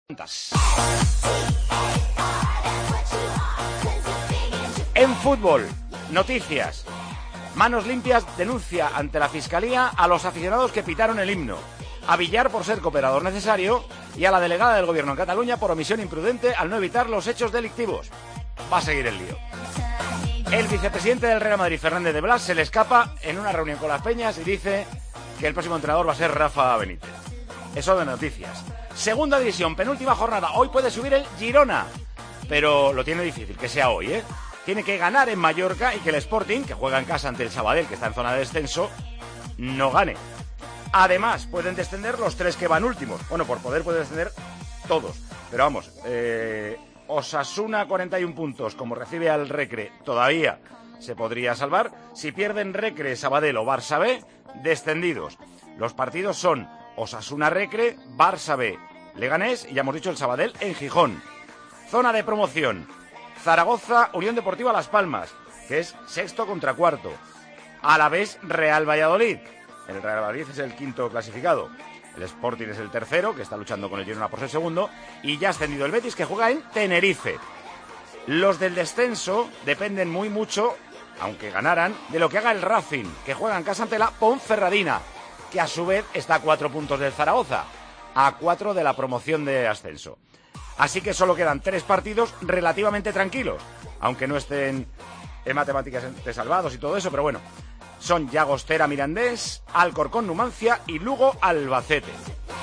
En fútbol, noticias. Manos Limpias denuncia ante la Fiscalía a los aficionados que pitaron el himno, a Villar por ser cooperador necesario y a la delegada del Gobierno en Cataluña por omisión imprudente al no evitar los hechos delictivos. Va a seguir el lío. El vicepresidente del Real Madrid, Fernández de Blas, se le escapa en una reunión con las Peñas y dice que el próximo entrenador va a ser Rafa Benítez. Eso de noticias. Segunda división, penúltima jornada. Hoy puede subir el Girona, pero lo tiene difícil, que sea hoy, ¿eh? Tiene que ganar en Mallorca y que el Sporting, que juega en casa ante el Sabadell, que está en zona de descenso, no gane. Además, pueden descender los 3 que van últimos. Bueno, por poder pueden descender todos. Pero vamos, Osasuna 41 puntos, como recibe al Recre, todavía se podría salvar. Si pierden Recre, Sabadell o Barça B, descendidos. Los partidos son Osasuna Recre, Barça B, Leganés y ya hemos dicho el Sabadell en Gijón. Zona de promoción, Zaragoza, Unión Deportiva Las Palmas, que es sexto contra cuarto. Alavés, Real Valladolid. El Real Valladolid es el quinto clasificado. El Sporting es el tercero, que está luchando con el Girona por ser segundo. Y ya ha ascendido el Betis, que juega en Tenerife. Los del descenso dependen muy mucho, aunque ganaran, de lo que haga el Racing, que juega en casa ante la Ponferradina, que a su vez está a 4 puntos del Zaragoza, a 4 de la promoción de ascenso. Así que solo quedan 3 partidos relativamente tranquilos, aunque no estén en matemáticas de salvados y todo eso, pero bueno, son Llagostera Mirandés, Alcorcón Numancia y Lugo Albacete.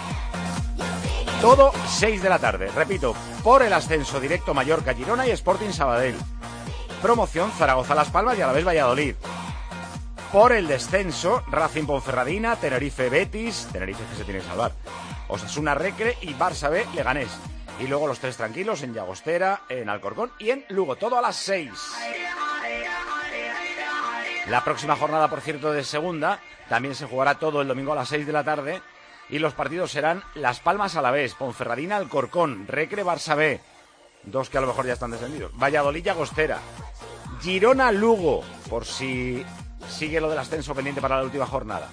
Todo 6 de la tarde, repito, por el ascenso directo Mallorca Girona y Sporting Sabadell. Promoción Zaragoza Las Palmas y Alavés Valladolid. Por el descenso, Racing Ponferradina, Tenerife Betis, Tenerife que se tiene que salvar, Osasuna Recre y Barça B Leganés. Y luego los 3 tranquilos en Llagostera, en Alcorcón y en Lugo, todo a las 6. La próxima jornada, por cierto, de segunda, también se jugará todo el domingo a las 6 de la tarde y los partidos serán Las Palmas Alavés, Ponferradina Alcorcón, Recre Barça B, 2 que a lo mejor ya están descendidos, Valladolid Llagostera, Girona Lugo, por si sigue lo del ascenso pendiente para la última jornada.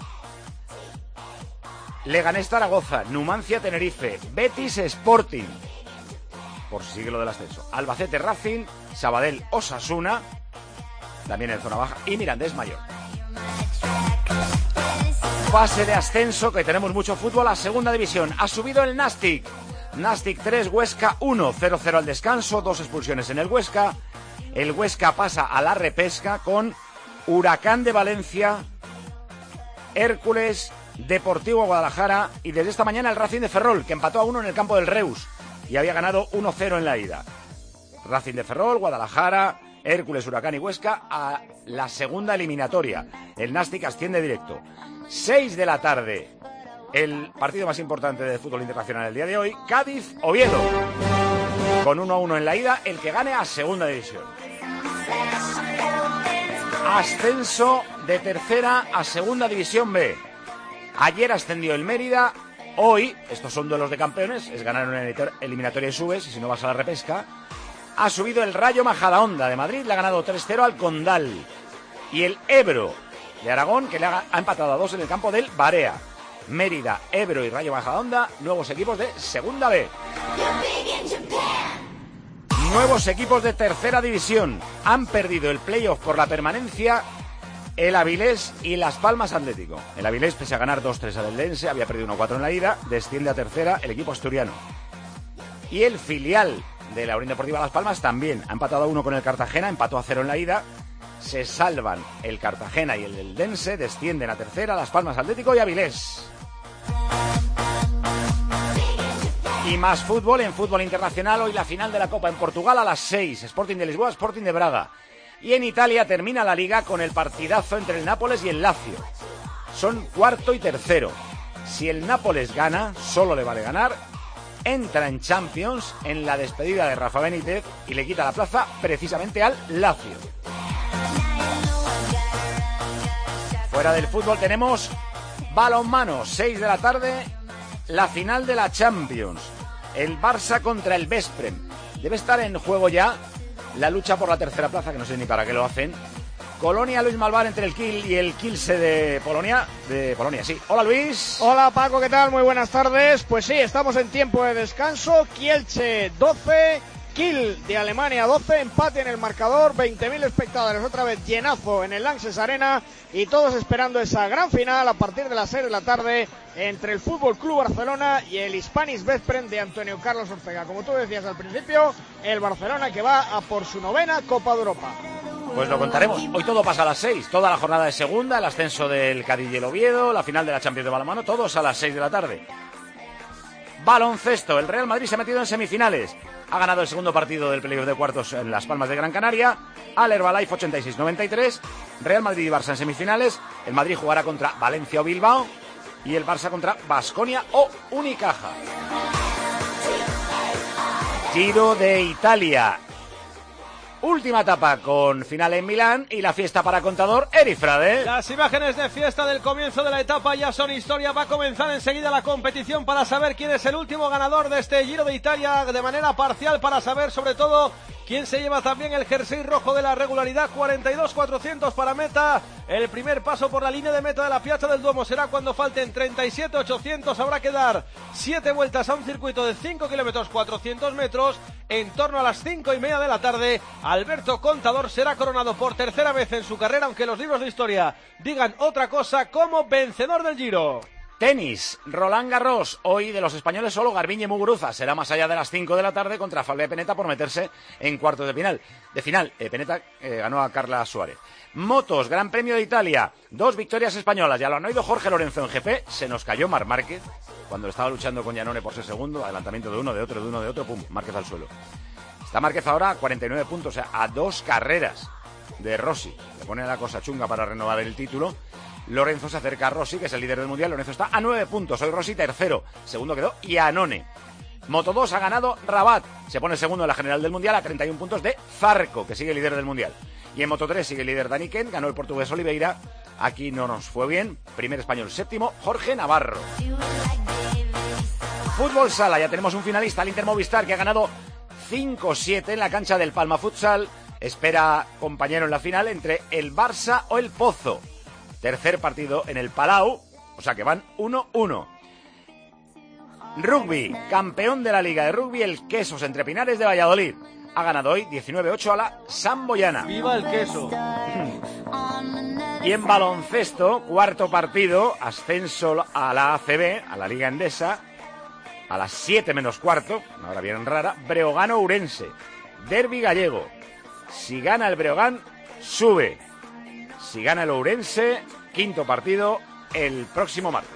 Leganés Zaragoza, Numancia Tenerife, Betis Sporting, por si sigue lo del ascenso. Albacete Racing, Sabadell Osasuna, también en zona baja, y Mirandés Mayor. Fase de ascenso, que tenemos mucho fútbol. A segunda división ha subido el Nastic. Nastic 3, Huesca 1, 0-0 al descanso, 2 expulsiones en el Huesca. El Huesca pasa a la repesca con Huracán de Valencia, Hércules, Deportivo Guadalajara y desde esta mañana el Racing de Ferrol, que empató a 1 en el campo del Reus y había ganado 1-0 en la ida. Racing de Ferrol, Guadalajara, Hércules, Huracán y Huesca a la segunda eliminatoria. El Nastic asciende directo. 6 de la tarde, el partido más importante del fútbol internacional el día de hoy, Cádiz-Oviedo. Con 1-1 en la ida, el que gane a segunda división. Ascenso de tercera a segunda división B. Ayer ascendió el Mérida, hoy, estos son duelos de campeones, es ganar una eliminatoria y subes, y si no vas a la repesca. Ha subido el Rayo Majadahonda de Madrid, le ha ganado 3-0 al Condal. Y el Ebro de Aragón, que le ha empatado a 2 en el campo del Barea. Mérida, Ebro y Rayo Majadahonda, nuevos equipos de segunda B. Nuevos equipos de tercera división. Han perdido el playoff por la permanencia el Avilés y Las Palmas Atlético. El Avilés, pese a ganar 2-3 al Eldense, había perdido 1-4 en la ida, desciende a tercera el equipo asturiano. Y el filial de la Unión Deportiva Las Palmas también ha empatado a 1 con el Cartagena, empató a 0 en la ida. Se salvan el Cartagena y el Eldense, descienden a tercera Las Palmas Atlético y Avilés. Y más fútbol, en fútbol internacional, hoy la final de la Copa en Portugal a las 6, Sporting de Lisboa, Sporting de Braga. Y en Italia termina la Liga con el partidazo entre el Nápoles y el Lazio. Son cuarto y tercero. Si el Nápoles gana, solo le vale ganar, entra en Champions en la despedida de Rafa Benítez y le quita la plaza precisamente al Lazio. Fuera del fútbol tenemos balonmano, 6 de la tarde, la final de la Champions. El Barça contra el Veszprém. Debe estar en juego ya la lucha por la tercera plaza, que no sé ni para qué lo hacen, Colonia Luis Malvar entre el Kiel y el Kielce de Polonia, sí. Hola Luis. Hola Paco, ¿qué tal? Muy buenas tardes. Pues sí, estamos en tiempo de descanso. Kielce 12, Kiel de Alemania 12, empate en el marcador, 20.000 espectadores, otra vez llenazo en el Lanxess Arena y todos esperando esa gran final a partir de las 6 de la tarde entre el Fútbol Club Barcelona y el Hispanic Veszprém de Antonio Carlos Ortega. Como tú decías al principio, el Barcelona que va a por su 9ª Copa de Europa. Pues lo contaremos. Hoy todo pasa a las 6. Toda la jornada de segunda, el ascenso del Cádiz y el Oviedo, la final de la Champions de balonmano, todos a las 6 de la tarde. Baloncesto. El Real Madrid se ha metido en semifinales. Ha ganado el segundo partido del playoff de cuartos en Las Palmas de Gran Canaria. Al Herbalife 86-93. Real Madrid y Barça en semifinales. El Madrid jugará contra Valencia o Bilbao. Y el Barça contra Baskonia o Unicaja. Giro de Italia. Última etapa con final en Milán y la fiesta para Contador, Eri Frade. Las imágenes de fiesta del comienzo de la etapa ya son historia. Va a comenzar enseguida la competición para saber quién es el último ganador de este Giro de Italia de manera parcial, para saber sobre todo quién se lleva también el jersey rojo de la regularidad. 42.400 para meta. El primer paso por la línea de meta de la Piazza del Duomo será cuando falten 37.800. Habrá que dar 7 vueltas a un circuito de 5 kilómetros 400 metros. En torno a las 5:30 de la tarde, Alberto Contador será coronado por tercera vez en su carrera, aunque los libros de historia digan otra cosa, como vencedor del Giro. Tenis, Roland Garros. Hoy de los españoles solo Garbiñe Muguruza. Será más allá de las 5 de la tarde contra Fabio Pennetta por meterse en cuartos de final. Pennetta ganó a Carla Suárez. Motos, Gran Premio de Italia. 2 victorias españolas. Ya lo han oído Jorge Lorenzo en GP. Se nos cayó Marc Márquez cuando estaba luchando con Iannone por ser segundo. Adelantamiento de uno, de otro. Pum, Márquez al suelo. Está Márquez ahora a 49 puntos, o sea, a 2 carreras de Rossi. Le pone la cosa chunga para renovar el título. Lorenzo se acerca a Rossi, que es el líder del mundial. Lorenzo está a 9 puntos. Hoy Rossi tercero. Segundo quedó Iannone. Moto2 ha ganado Rabat. Se pone segundo en la general del mundial a 31 puntos de Zarco, que sigue líder del mundial. Y en Moto3 sigue el líder Dani Kent. Ganó el portugués Oliveira. Aquí no nos fue bien. Primer español séptimo, Jorge Navarro. Fútbol sala. Ya tenemos un finalista, el Inter Movistar, que ha ganado 5-7 en la cancha del Palma Futsal. Espera compañero en la final entre el Barça o el Pozo. Tercer partido en el Palau, o sea que van 1-1. Rugby, campeón de la Liga de Rugby, el Quesos entre Pinares de Valladolid. Ha ganado hoy 19-8 a la Samboyana. ¡Viva el queso! Y en baloncesto, cuarto partido, ascenso a la ACB, a la Liga Endesa, a las 7 menos cuarto, una hora bien rara, Breogán-Ourense, derbi gallego. Si gana el Breogán, sube. Si gana el Ourense, quinto partido el próximo martes.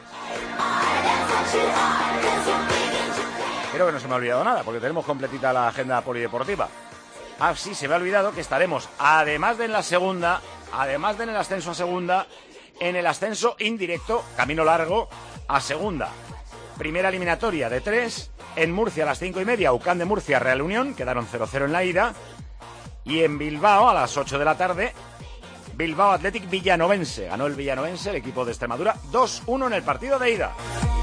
Creo que no se me ha olvidado nada, porque tenemos completita la agenda polideportiva. Ah, sí, se me ha olvidado que estaremos, además de en la segunda, además de en el ascenso a segunda, en el ascenso indirecto, camino largo, a segunda. Primera eliminatoria de 3, en Murcia a las 5:30, UCAM de Murcia, Real Unión, quedaron 0-0 en la ida. Y en Bilbao, a las 8 de la tarde, Bilbao Athletic Villanovense. Ganó el Villanovense, el equipo de Extremadura, 2-1 en el partido de ida.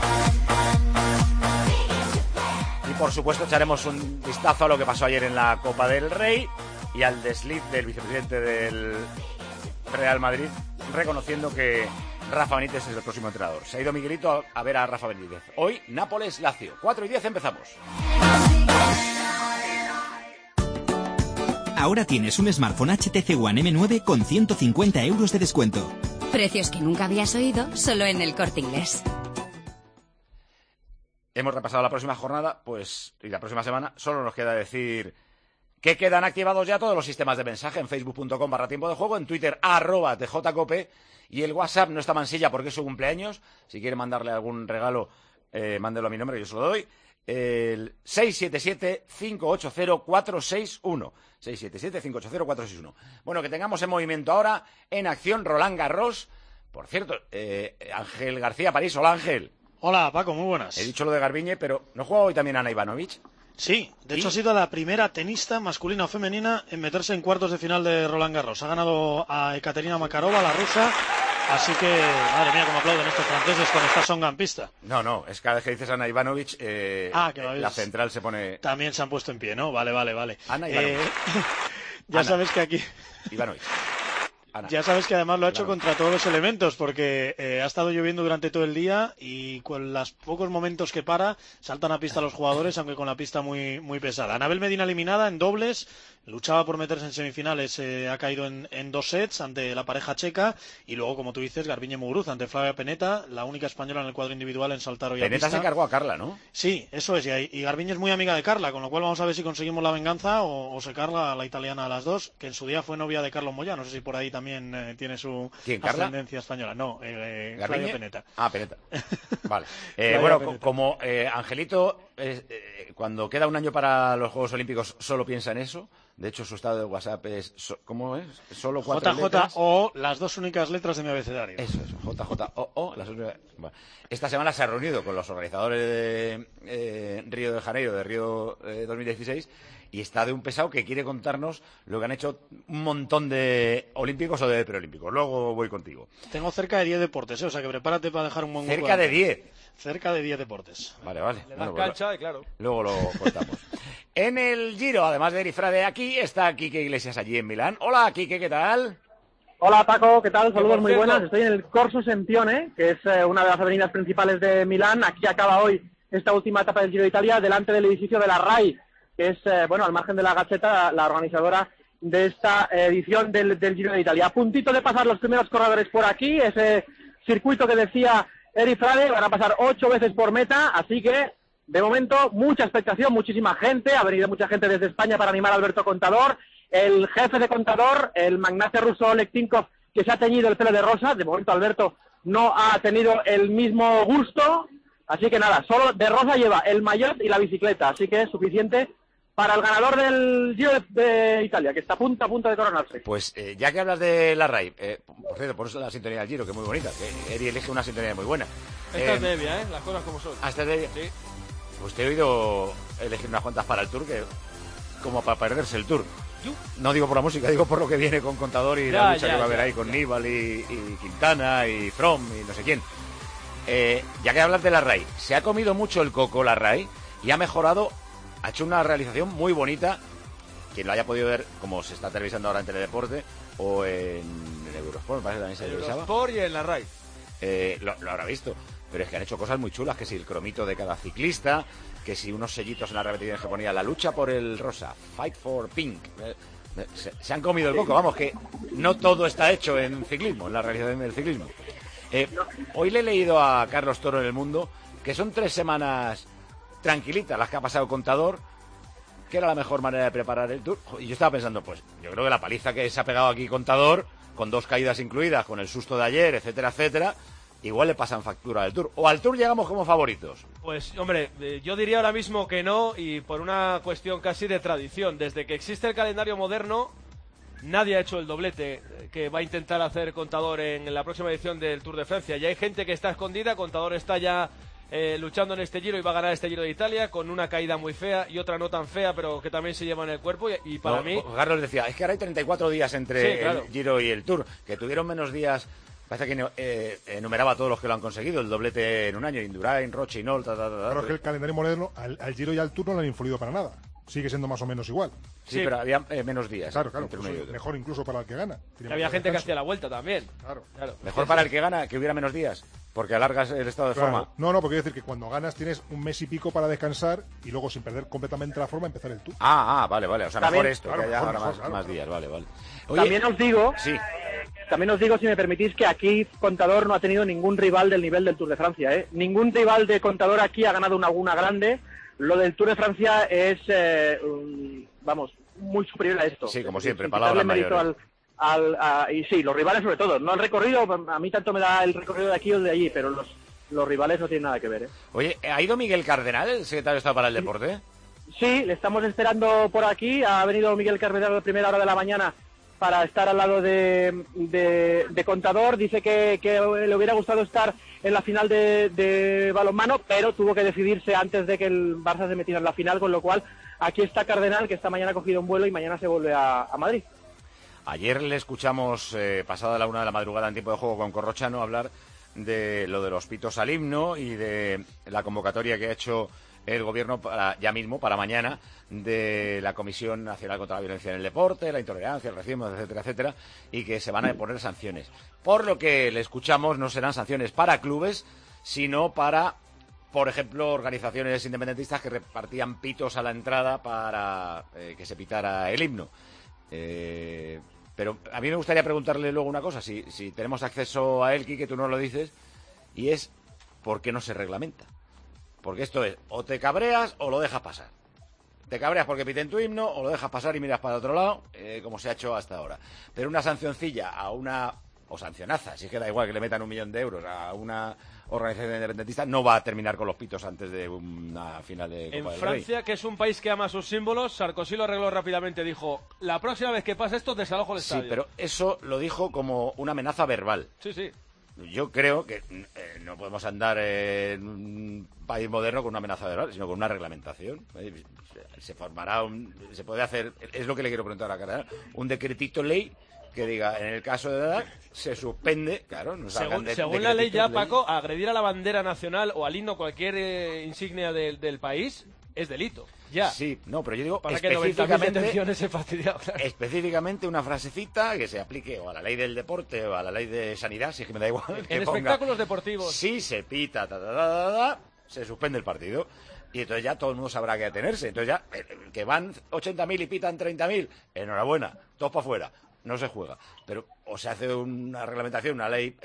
Y por supuesto echaremos un vistazo a lo que pasó ayer en la Copa del Rey y al desliz del vicepresidente del Real Madrid, reconociendo que Rafa Benítez es el próximo entrenador. Se ha ido Miguelito a ver a Rafa Benítez. Hoy, Nápoles-Lazio. 4:10 empezamos. Ahora tienes un smartphone HTC One M9 con 150 euros de descuento. Precios que nunca habías oído, solo en El Corte Inglés. Hemos repasado la próxima jornada, pues, y la próxima semana. Solo nos queda decir que quedan activados ya todos los sistemas de mensaje en facebook.com/tiempo de juego, en Twitter @tjcope, y el WhatsApp no está mansilla porque es su cumpleaños. Si quiere mandarle algún regalo, mándelo a mi nombre, yo se lo doy. El 677-580-461. 677-580-461. Bueno, que tengamos en movimiento ahora, en acción, Roland Garros. Por cierto, Ángel García París. Hola, Ángel. Hola, Paco, muy buenas. He dicho lo de Garbiñe, pero ¿no juega hoy también Ana Ivanovic? Sí, de hecho ha sido la primera tenista masculina o femenina en meterse en cuartos de final de Roland Garros. Ha ganado a Ekaterina Makarova, la rusa. Así que, madre mía, cómo aplauden estos franceses con esta songa en pista. No, es cada vez que dices Ana Ivanovic, la central se pone... También se han puesto en pie, ¿no? Vale. Ana Ivanovic. Ya sabes que aquí... Ivanovic. Ana. Ya sabes que además lo ha hecho Claro. contra todos los elementos, porque ha estado lloviendo durante todo el día y con los pocos momentos que para, saltan a pista los jugadores, aunque con la pista muy, muy pesada. Anabel Medina eliminada en dobles, luchaba por meterse en semifinales, ha caído en 2 sets ante la pareja checa, y luego, como tú dices, Garbiñe Muguruza ante Flavia Peneta, la única española en el cuadro individual en saltar hoy a Peneta pista. se cargó a Carla, ¿no? Sí, eso es, y Garbiñe es muy amiga de Carla, con lo cual vamos a ver si conseguimos la venganza o se carga a la italiana a las dos, que en su día fue novia de Carlos Moya, no sé si por ahí también tiene su ¿Quién, Carla? ascendencia española. No, Flavia ¿Garbiñe? Peneta. Ah, Peneta. Vale. Flavia Bueno, Peneta. como Angelito, cuando queda un año para los Juegos Olímpicos, solo piensa en eso. De hecho, su estado de WhatsApp es... ¿Cómo es? Solo 4 letras. JJO, las dos únicas letras de mi abecedario. Eso, JJOO. Bueno, esta semana se ha reunido con los organizadores de Río de Janeiro, de Río 2016, y está de un pesado que quiere contarnos lo que han hecho un montón de olímpicos o de preolímpicos. Luego voy contigo. Tengo cerca de 10 deportes, o sea que prepárate para dejar un buen hueco. Cerca de 10. Cerca de 10 deportes. Vale, vale. Le das Bueno, pues cancha y claro. luego lo contamos. En el Giro, además de Erifrade aquí, está Quique Iglesias allí en Milán. Hola, Quique, ¿qué tal? Hola Paco, ¿qué tal? Saludos por muy cierto- buenas. Estoy en el Corso Sempione, que es una de las avenidas principales de Milán. Aquí acaba hoy esta última etapa del Giro de Italia, delante del edificio de la RAI, que es, al margen de la Gazzetta, la organizadora de esta edición del Giro de Italia. A puntito de pasar los primeros corredores por aquí, ese circuito que decía Eri Frade, van a pasar 8 veces por meta, así que, de momento, mucha expectación, muchísima gente. Ha venido mucha gente desde España para animar a Alberto Contador. El jefe de Contador, el magnate ruso Oleg Tinkov, que se ha teñido el pelo de rosa. De momento Alberto no ha tenido el mismo gusto, así que nada, solo de rosa lleva el maillot y la bicicleta, así que es suficiente para el ganador del Giro de Italia, que está a punto de coronarse. Pues ya que hablas de la RAI, por cierto, por eso la sintonía del Giro, que es muy bonita, que Eri elige una sintonía muy buena. Esta es Devia, las cosas como son. ¿Hasta de... Sí. Pues te he oído elegir unas cuantas para el Tour, que como para perderse el Tour. No digo por la música, digo por lo que viene con Contador y la lucha que va a haber ahí con Nibali y Quintana y Fromm y no sé quién. Ya que hablas de la RAI, se ha comido mucho el coco la RAI y ha mejorado, ha hecho una realización muy bonita. Quien lo haya podido ver, como se está televisando ahora en Teledeporte o en Eurosport, me parece que también se televisaba. Eurosport y en la RAI. Lo habrá visto, pero es que han hecho cosas muy chulas, que si el cromito de cada ciclista, que si unos sellitos en las repeticiones que ponía la lucha por el rosa, fight for pink. Se han comido el coco, vamos, que no todo está hecho en ciclismo, en la realización del ciclismo. Hoy le he leído a Carlos Toro en El Mundo que son 3 semanas tranquilitas las que ha pasado Contador, que era la mejor manera de preparar el Tour. Y yo estaba pensando, pues yo creo que la paliza que se ha pegado aquí Contador, con 2 caídas incluidas, con el susto de ayer, etcétera, etcétera, igual le pasan factura al Tour. O al Tour llegamos como favoritos. Pues, hombre, yo diría ahora mismo que no, y por una cuestión casi de tradición. Desde que existe el calendario moderno, nadie ha hecho el doblete que va a intentar hacer Contador en la próxima edición del Tour de Francia. Ya hay gente que está escondida, Contador está ya luchando en este Giro y va a ganar este Giro de Italia con una caída muy fea y otra no tan fea, pero que también se lleva en el cuerpo. Y para mí... Carlos decía, es que ahora hay 34 días entre Sí, claro. el Giro y el Tour, que tuvieron menos días. Parece que enumeraba a todos los que lo han conseguido, el doblete en un año, Indurain, Roche, Inol, Pero es que el calendario moderno al Giro y al Tour no le han influido para nada. Sigue siendo más o menos igual. Sí, pero había menos días. Claro, entre uno y otro. mejor incluso para el que gana. Tiene Había más gente que descanso. hacía la vuelta también. Claro. Mejor para el que gana que hubiera menos días, porque alargas el estado de Claro. forma. No, porque quiero decir que cuando ganas tienes un mes y pico para descansar y luego sin perder completamente la forma empezar el Tour. Vale. O sea, También- mejor esto, claro, que haya mejor, ahora claro. más días, vale. Oye, También os digo, si me permitís, que aquí Contador no ha tenido ningún rival del nivel del Tour de Francia, ¿eh? Ningún rival de Contador aquí ha ganado una grande. Lo del Tour de Francia es, muy superior a esto. Sí, como siempre, Sin palabras quitarle mérito mayores. y sí, los rivales sobre todo. No el recorrido, a mí tanto me da el recorrido de aquí o de allí, pero los rivales no tienen nada que ver, ¿eh? Oye, ¿ha ido Miguel Cardenal, el secretario de Estado para el Deporte? Sí, le estamos esperando por aquí. Ha venido Miguel Cardenal a primera hora de la mañana para estar al lado de Contador. Dice que le hubiera gustado estar en la final de balonmano, pero tuvo que decidirse antes de que el Barça se metiera en la final, con lo cual aquí está Cardenal, que esta mañana ha cogido un vuelo y mañana se vuelve a Madrid. Ayer le escuchamos, pasada la 1 de la madrugada en tiempo de juego con Corrochano, hablar de lo de los pitos al himno y de la convocatoria que ha hecho el gobierno ya mismo, para mañana, de la Comisión Nacional contra la Violencia en el Deporte, la intolerancia, el racismo, etcétera, etcétera, y que se van a poner sanciones. Por lo que le escuchamos, no serán sanciones para clubes, sino para, por ejemplo, organizaciones independentistas que repartían pitos a la entrada para que se pitara el himno. Pero a mí me gustaría preguntarle luego una cosa, si tenemos acceso a él, que tú nos lo dices, y es ¿por qué no se reglamenta? Porque esto es, o te cabreas o lo dejas pasar. Te cabreas porque piten tu himno, o lo dejas pasar y miras para otro lado, como se ha hecho hasta ahora. Pero una sancioncilla o sancionaza, si es que da igual que le metan 1 millón de euros a una organización independentista, no va a terminar con los pitos antes de una final de Copa del Rey. En Francia, que es un país que ama sus símbolos, Sarkozy lo arregló rápidamente, dijo, la próxima vez que pase esto desalojo el estadio. Sí, pero eso lo dijo como una amenaza verbal. Sí. Yo creo que no podemos andar en un país moderno con una amenaza verbal, sino con una reglamentación. Se puede hacer, es lo que le quiero preguntar a Carrera, un decretito ley que diga, en el caso de edad, se suspende, claro, no según la ley ya, Paco, agredir a la bandera nacional o al himno, cualquier insignia del país, es delito. Ya. Sí, no, pero yo digo para específicamente una frasecita que se aplique o a la ley del deporte o a la ley de sanidad, si es que me da igual. En espectáculos deportivos. Sí, se pita, se suspende el partido. Y entonces ya todo el mundo sabrá qué atenerse. Entonces ya, que van 80.000 y pitan 30.000, enhorabuena, todos para afuera. No se juega. Pero o se hace una reglamentación, una ley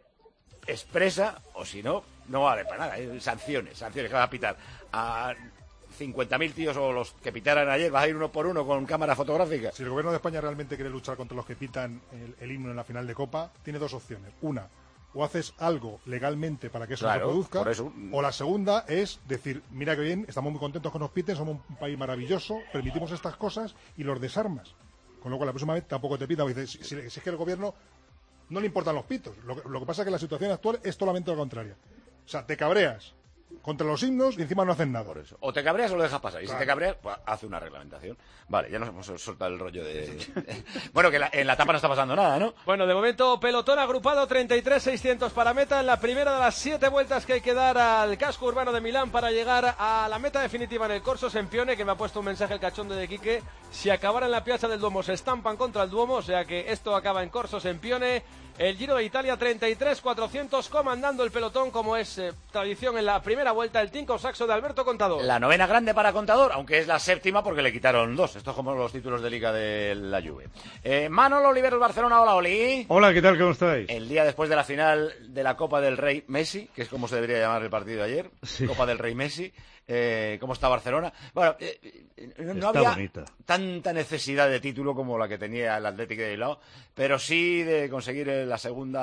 expresa, o si no, no vale para nada. Hay sanciones que van a pitar a 50.000 tíos o los que pitaran ayer, vas a ir uno por uno con cámara fotográfica. Si el gobierno de España realmente quiere luchar contra los que pitan el himno en la final de Copa, tiene 2 opciones. Una, o haces algo legalmente para que eso se produzca, o la segunda es decir, mira que bien, estamos muy contentos con los piten, somos un país maravilloso, permitimos estas cosas y los desarmas. Con lo cual la próxima vez tampoco te pita, si es que el gobierno no le importan los pitos. Lo que pasa es que la situación actual es totalmente lo contrario. O sea, te cabreas contra los himnos y encima no hacen nada. Por eso. O te cabreas o lo dejas pasar. Y si te cabreas, pues hace una reglamentación. Vale, ya nos hemos soltado el rollo de... Bueno, que en la etapa no está pasando nada, ¿no? Bueno, de momento, pelotón agrupado, 33.600 para meta en la primera de las 7 vueltas que hay que dar al casco urbano de Milán para llegar a la meta definitiva en el Corso Sempione, que me ha puesto un mensaje el cachondo de Quique. Si acabara en la Piazza del Duomo, se estampan contra el Duomo, o sea que esto acaba en Corso Sempione. El Giro de Italia, 33.400, comandando el pelotón, como es tradición en la primera vuelta, el Tinko Saxo de Alberto Contador. La 9ª grande para Contador, aunque es la 7ª porque le quitaron 2. Esto es como los títulos de Liga de la Juve. Manolo Oliveros, Barcelona, hola Oli. Hola, ¿qué tal? ¿Cómo estáis? El día después de la final de la Copa del Rey Messi, que es como se debería llamar el partido de ayer, sí. Copa del Rey Messi. ¿Cómo está Barcelona? Bueno, no había bonita. Tanta necesidad de título como la que tenía el Atlético de Bilbao, pero sí de conseguir el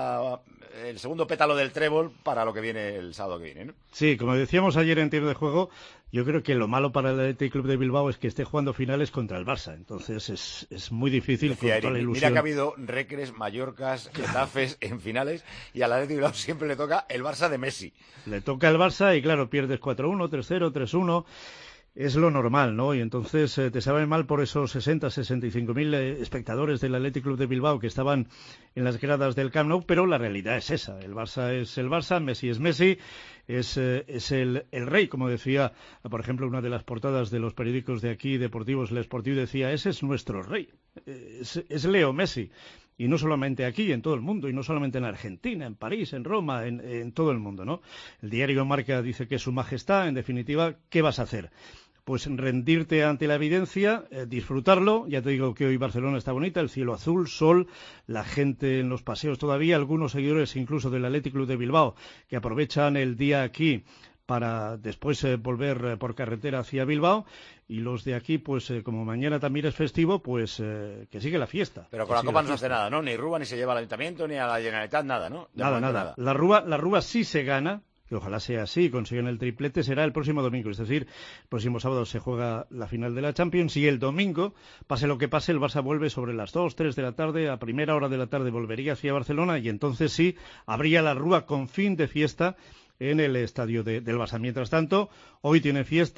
segundo pétalo del trébol para lo que viene el sábado que viene, ¿no? Sí, como decíamos ayer en tiempo de juego, yo creo que lo malo para el Athletic Club de Bilbao es que esté jugando finales contra el Barça. Entonces es muy difícil con toda la ilusión. Mira que ha habido Recres, Mallorcas, Getafes en finales y al Athletic Bilbao siempre le toca el Barça de Messi. Le toca el Barça y claro, pierdes 4-1, 3-0, 3-1. Es lo normal, ¿no? Y entonces te sabe mal por esos 65.000 espectadores del Athletic Club de Bilbao que estaban en las gradas del Camp Nou, pero la realidad es esa. El Barça es el Barça, Messi es Messi, es el rey, como decía, por ejemplo, una de las portadas de los periódicos de aquí, deportivos, El Sportivo, decía, ese es nuestro rey, es Leo Messi. Y no solamente aquí, en todo el mundo, y no solamente en Argentina, en París, en Roma, en todo el mundo, ¿no? El diario Marca dice que es su majestad, en definitiva, ¿qué vas a hacer? Pues rendirte ante la evidencia, disfrutarlo. Ya te digo que hoy Barcelona está bonita, el cielo azul, sol, la gente en los paseos todavía, algunos seguidores incluso del Athletic Club de Bilbao que aprovechan el día aquí para después volver por carretera hacia Bilbao, y los de aquí, pues como mañana también es festivo, pues que sigue la fiesta. Pero con la Copa no se hace nada, ¿no? Ni Rúa, ni se lleva al Ayuntamiento, ni a la Generalitat, nada, ¿no? Nada. La Rúa sí se gana, que ojalá sea así, consiguen el triplete, será el próximo domingo, es decir, el próximo sábado se juega la final de la Champions y el domingo, pase lo que pase, el Barça vuelve sobre las 2, 3 de la tarde, a primera hora de la tarde volvería hacia Barcelona y entonces sí, habría la Rúa con fin de fiesta en el estadio del Barça. Mientras tanto, hoy tiene fiesta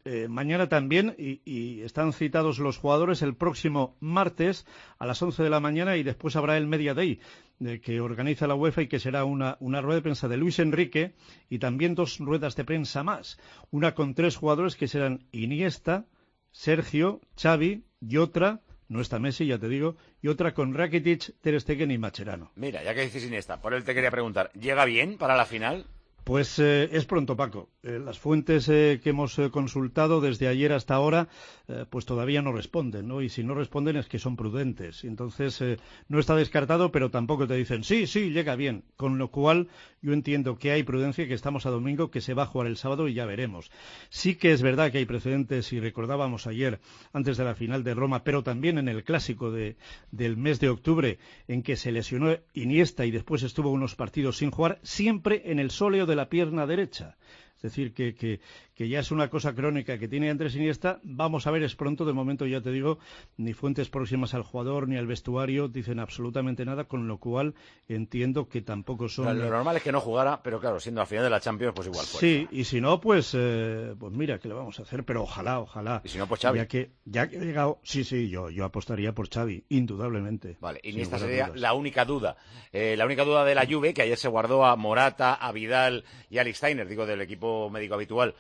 mañana también, y están citados los jugadores el próximo martes a las 11 de la mañana, y después habrá el Media Day que organiza la UEFA, y que será una rueda de prensa de Luis Enrique y también 2 ruedas de prensa más. Una con 3 jugadores que serán Iniesta, Sergio, Xavi, y otra, no está Messi, ya te digo, y otra con Rakitic, Ter Stegen y Mascherano. Mira, ya que dices Iniesta, por él te quería preguntar, ¿llega bien para la final? Pues es pronto, Paco. Las fuentes que hemos consultado desde ayer hasta ahora, pues todavía no responden, ¿no? Y si no responden es que son prudentes. Entonces, no está descartado, pero tampoco te dicen, sí, llega bien. Con lo cual, yo entiendo que hay prudencia, que estamos a domingo, que se va a jugar el sábado y ya veremos. Sí que es verdad que hay precedentes, y recordábamos ayer, antes de la final de Roma, pero también en el clásico del mes de octubre, en que se lesionó Iniesta y después estuvo unos partidos sin jugar, siempre en el sóleo de la pierna derecha. Es decir, que ya es una cosa crónica que tiene Andrés Iniesta. Vamos a ver, es pronto. De momento, ya te digo, ni fuentes próximas al jugador ni al vestuario dicen absolutamente nada, con lo cual entiendo que tampoco son... Claro, lo normal es que no jugara, pero claro, siendo al final de la Champions, pues igual fue. Sí, y si no, pues mira, ¿qué le vamos a hacer? Pero ojalá. Y si no, pues Xavi. Ya que ha llegado... Sí, yo apostaría por Xavi, indudablemente. Vale, Iniesta sería la única duda. La única duda de la Juve, que ayer se guardó a Morata, a Vidal y a Alex Steiner, digo, del equipo médico habitual,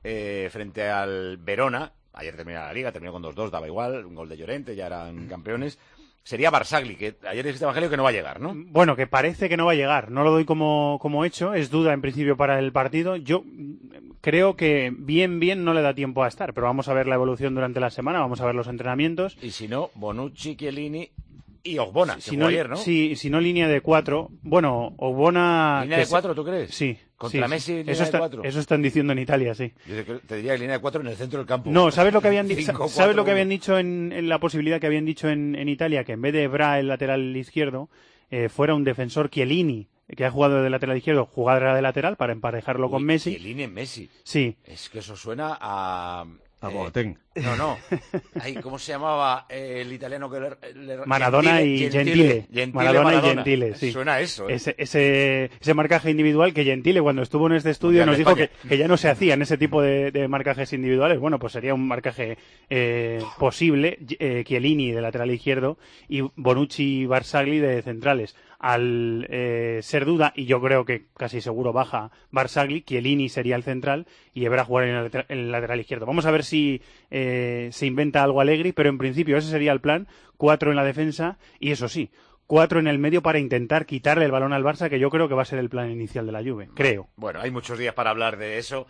frente al Verona. Ayer terminó la Liga, terminó con 2-2, daba igual, un gol de Llorente, ya eran campeones. Sería Barzagli, que ayer dijiste, Evangelio, que no va a llegar, ¿no? Bueno, que parece que no va a llegar. No lo doy como hecho, es duda en principio para el partido. Yo creo que bien no le da tiempo a estar, pero vamos a ver la evolución durante la semana, vamos a ver los entrenamientos. Y si no, Bonucci, Chiellini y Ogbonna, si no, ayer, ¿no? Si no, línea de 4. Bueno, Ogbonna... ¿Línea de 4, tú crees? Sí. Contra Messi, línea de 4. Eso están diciendo en Italia, sí. Yo te diría que línea de 4 en el centro del campo. No, ¿sabes lo que habían dicho? ¿Sabes lo que habían dicho en la posibilidad que habían dicho en Italia? Que en vez de Bra, el lateral izquierdo, fuera un defensor Chiellini, que ha jugado de lateral izquierdo, jugara de lateral para emparejarlo con Messi. Chiellini en Messi. Sí. Es que eso suena a Boateng. No. Ay, ¿cómo se llamaba el italiano que Maradona y Gentile. Maradona y Gentile, sí. Suena a eso, ¿eh? Ese marcaje individual que Gentile, cuando estuvo en este estudio, nos dijo que ya no se hacían ese tipo de marcajes individuales. Bueno, pues sería un marcaje posible. Chiellini de lateral izquierdo y Bonucci y Barzagli de centrales. Al ser duda, y yo creo que casi seguro baja Barzagli, Chiellini sería el central y Evra jugar en el lateral izquierdo. Vamos a ver si se inventa algo Allegri, pero en principio ese sería el plan: 4 en la defensa y, eso sí, 4 en el medio para intentar quitarle el balón al Barça, que yo creo que va a ser el plan inicial de la Juve, creo. Bueno, hay muchos días para hablar de eso,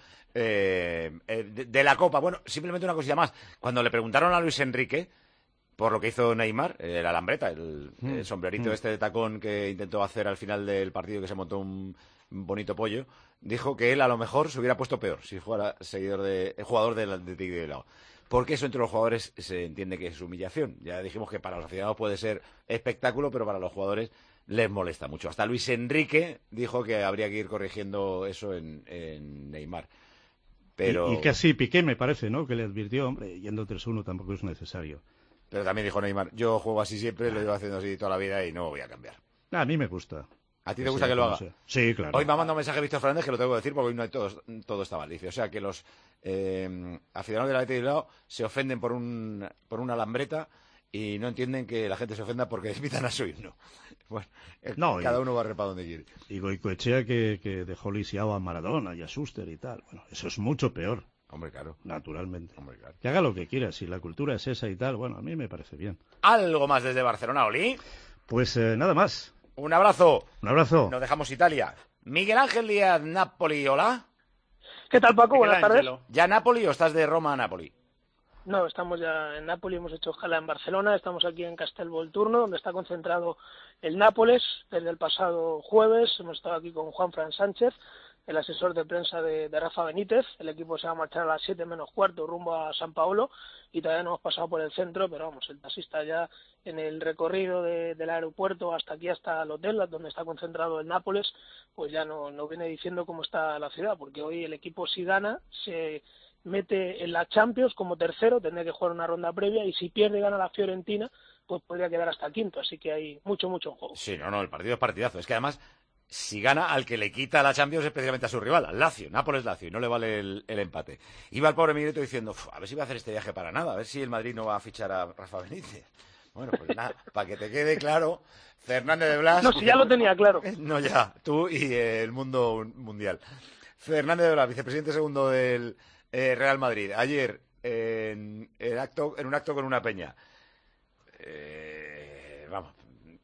de la Copa. Bueno, simplemente una cosilla más. Cuando le preguntaron a Luis Enrique por lo que hizo Neymar, el alambreta, el sombrerito de tacón que intentó hacer al final del partido, que se montó un bonito pollo, dijo que él a lo mejor se hubiera puesto peor si fuera jugador del Athletic de Bilbao. Porque eso entre los jugadores se entiende que es humillación. Ya dijimos que para los aficionados puede ser espectáculo, pero para los jugadores les molesta mucho. Hasta Luis Enrique dijo que habría que ir corrigiendo eso en Neymar. Pero... Y casi Piqué, me parece, ¿no? Que le advirtió, hombre, yendo 3-1 tampoco es necesario. Pero también dijo Neymar, yo juego así siempre, lo llevo haciendo así toda la vida y no voy a cambiar. A mí me gusta. ¿A ti te gusta que lo haga? Sí, claro. Hoy me ha mandado un mensaje Víctor Fernández, que lo tengo que decir porque hoy no hay todo está mal. Dice, o sea, que los aficionados del Athletic de Bilbao se ofenden por una lambreta y no entienden que la gente se ofenda porque invitan a su himno. Bueno, cada uno va a repar donde quiere. Y Goicoechea que dejó lisiado a Maradona y a Schuster y tal. Bueno, eso es mucho peor. Hombre, claro. Naturalmente. Hombre, claro. Que haga lo que quiera, si la cultura es esa y tal, bueno, a mí me parece bien. ¿Algo más desde Barcelona, Oli? Pues nada más. Un abrazo. Un abrazo. Nos dejamos Italia. Miguel Ángel Díaz, Napoli, hola. ¿Qué tal, Paco? Buenas tardes. ¿Ya Napoli o estás de Roma a Napoli? No, estamos ya en Napoli, hemos hecho escala en Barcelona, estamos aquí en Castelvolturno, donde está concentrado el Nápoles desde el pasado jueves. Hemos estado aquí con Juanfran Sánchez, el asesor de prensa de Rafa Benítez. El equipo se va a marchar a las 7 menos cuarto rumbo a San Paolo y todavía no hemos pasado por el centro, pero vamos, el taxista ya en el recorrido del aeropuerto hasta aquí, hasta el hotel donde está concentrado el Nápoles, pues ya no viene diciendo cómo está la ciudad, porque hoy el equipo, si gana, se mete en la Champions como tercero, tendrá que jugar una ronda previa, y si pierde y gana la Fiorentina, pues podría quedar hasta quinto, así que hay mucho en juego. Sí, el partido es partidazo. Es que además si gana, al que le quita la Champions especialmente a su rival, al Lazio, Nápoles-Lazio, y no le vale el empate. Iba el pobre Miguelito diciendo, a ver si va a hacer este viaje para nada, a ver si el Madrid no va a fichar a Rafa Benítez. Bueno, pues nada, para que te quede claro, Fernández de Blas... No, si ya lo tenía claro. No, ya, tú y el mundo mundial. Fernández de Blas, vicepresidente segundo del Real Madrid, ayer en un acto con una peña. Vamos...